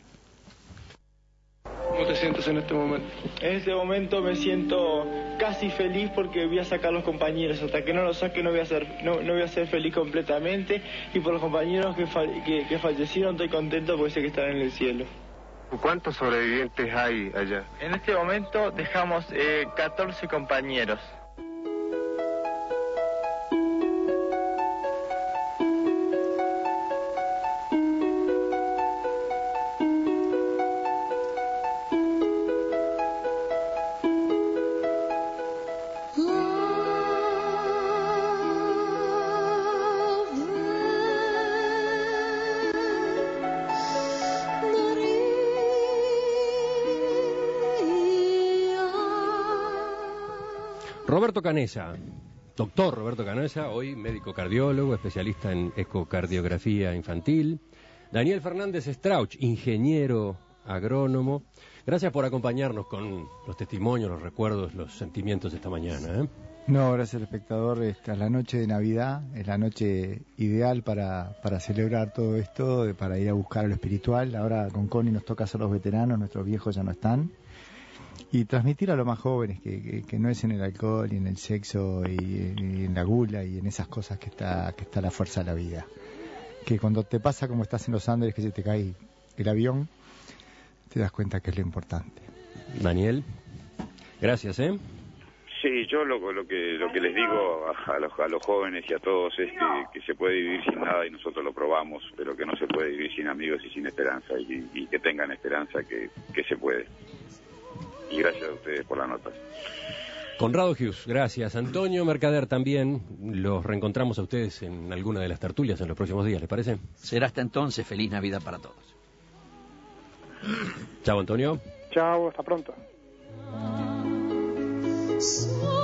¿Cómo te sientes en este momento? En este momento me siento casi feliz porque voy a sacar a los compañeros. Hasta que no los saque no voy a ser, no, no voy a ser feliz completamente. Y por los compañeros que, fa que, que fallecieron estoy contento porque sé que están en el cielo. ¿Cuántos sobrevivientes hay allá? En este momento dejamos eh, catorce compañeros. Roberto Canessa, doctor Roberto Canessa, hoy médico cardiólogo, especialista en ecocardiografía infantil. Daniel Fernández Strauch, ingeniero agrónomo. Gracias por acompañarnos con los testimonios, los recuerdos, los sentimientos esta mañana, ¿eh? No, gracias al espectador. Esta es la noche de Navidad, es la noche ideal para, para celebrar todo esto, para ir a buscar lo espiritual. Ahora con Connie nos toca ser los veteranos, nuestros viejos ya no están. Y transmitir a los más jóvenes que, que, que no es en el alcohol y en el sexo y, y en la gula y en esas cosas que está que está la fuerza de la vida. Que cuando te pasa como estás en los Andes, que se te cae el avión, te das cuenta que es lo importante. Daniel, gracias, ¿eh? Sí, yo lo, lo que lo que les digo a, a, los, a los jóvenes y a todos es que, que se puede vivir sin nada y nosotros lo probamos, pero que no se puede vivir sin amigos y sin esperanza y, y que tengan esperanza que, que se puede. Y gracias a ustedes por la nota. Conrado Hughes, gracias. Antonio Mercader también. Los reencontramos a ustedes en alguna de las tertulias en los próximos días, ¿les parece? Será hasta entonces. Feliz Navidad para todos. Chao, Antonio. Chao, hasta pronto. So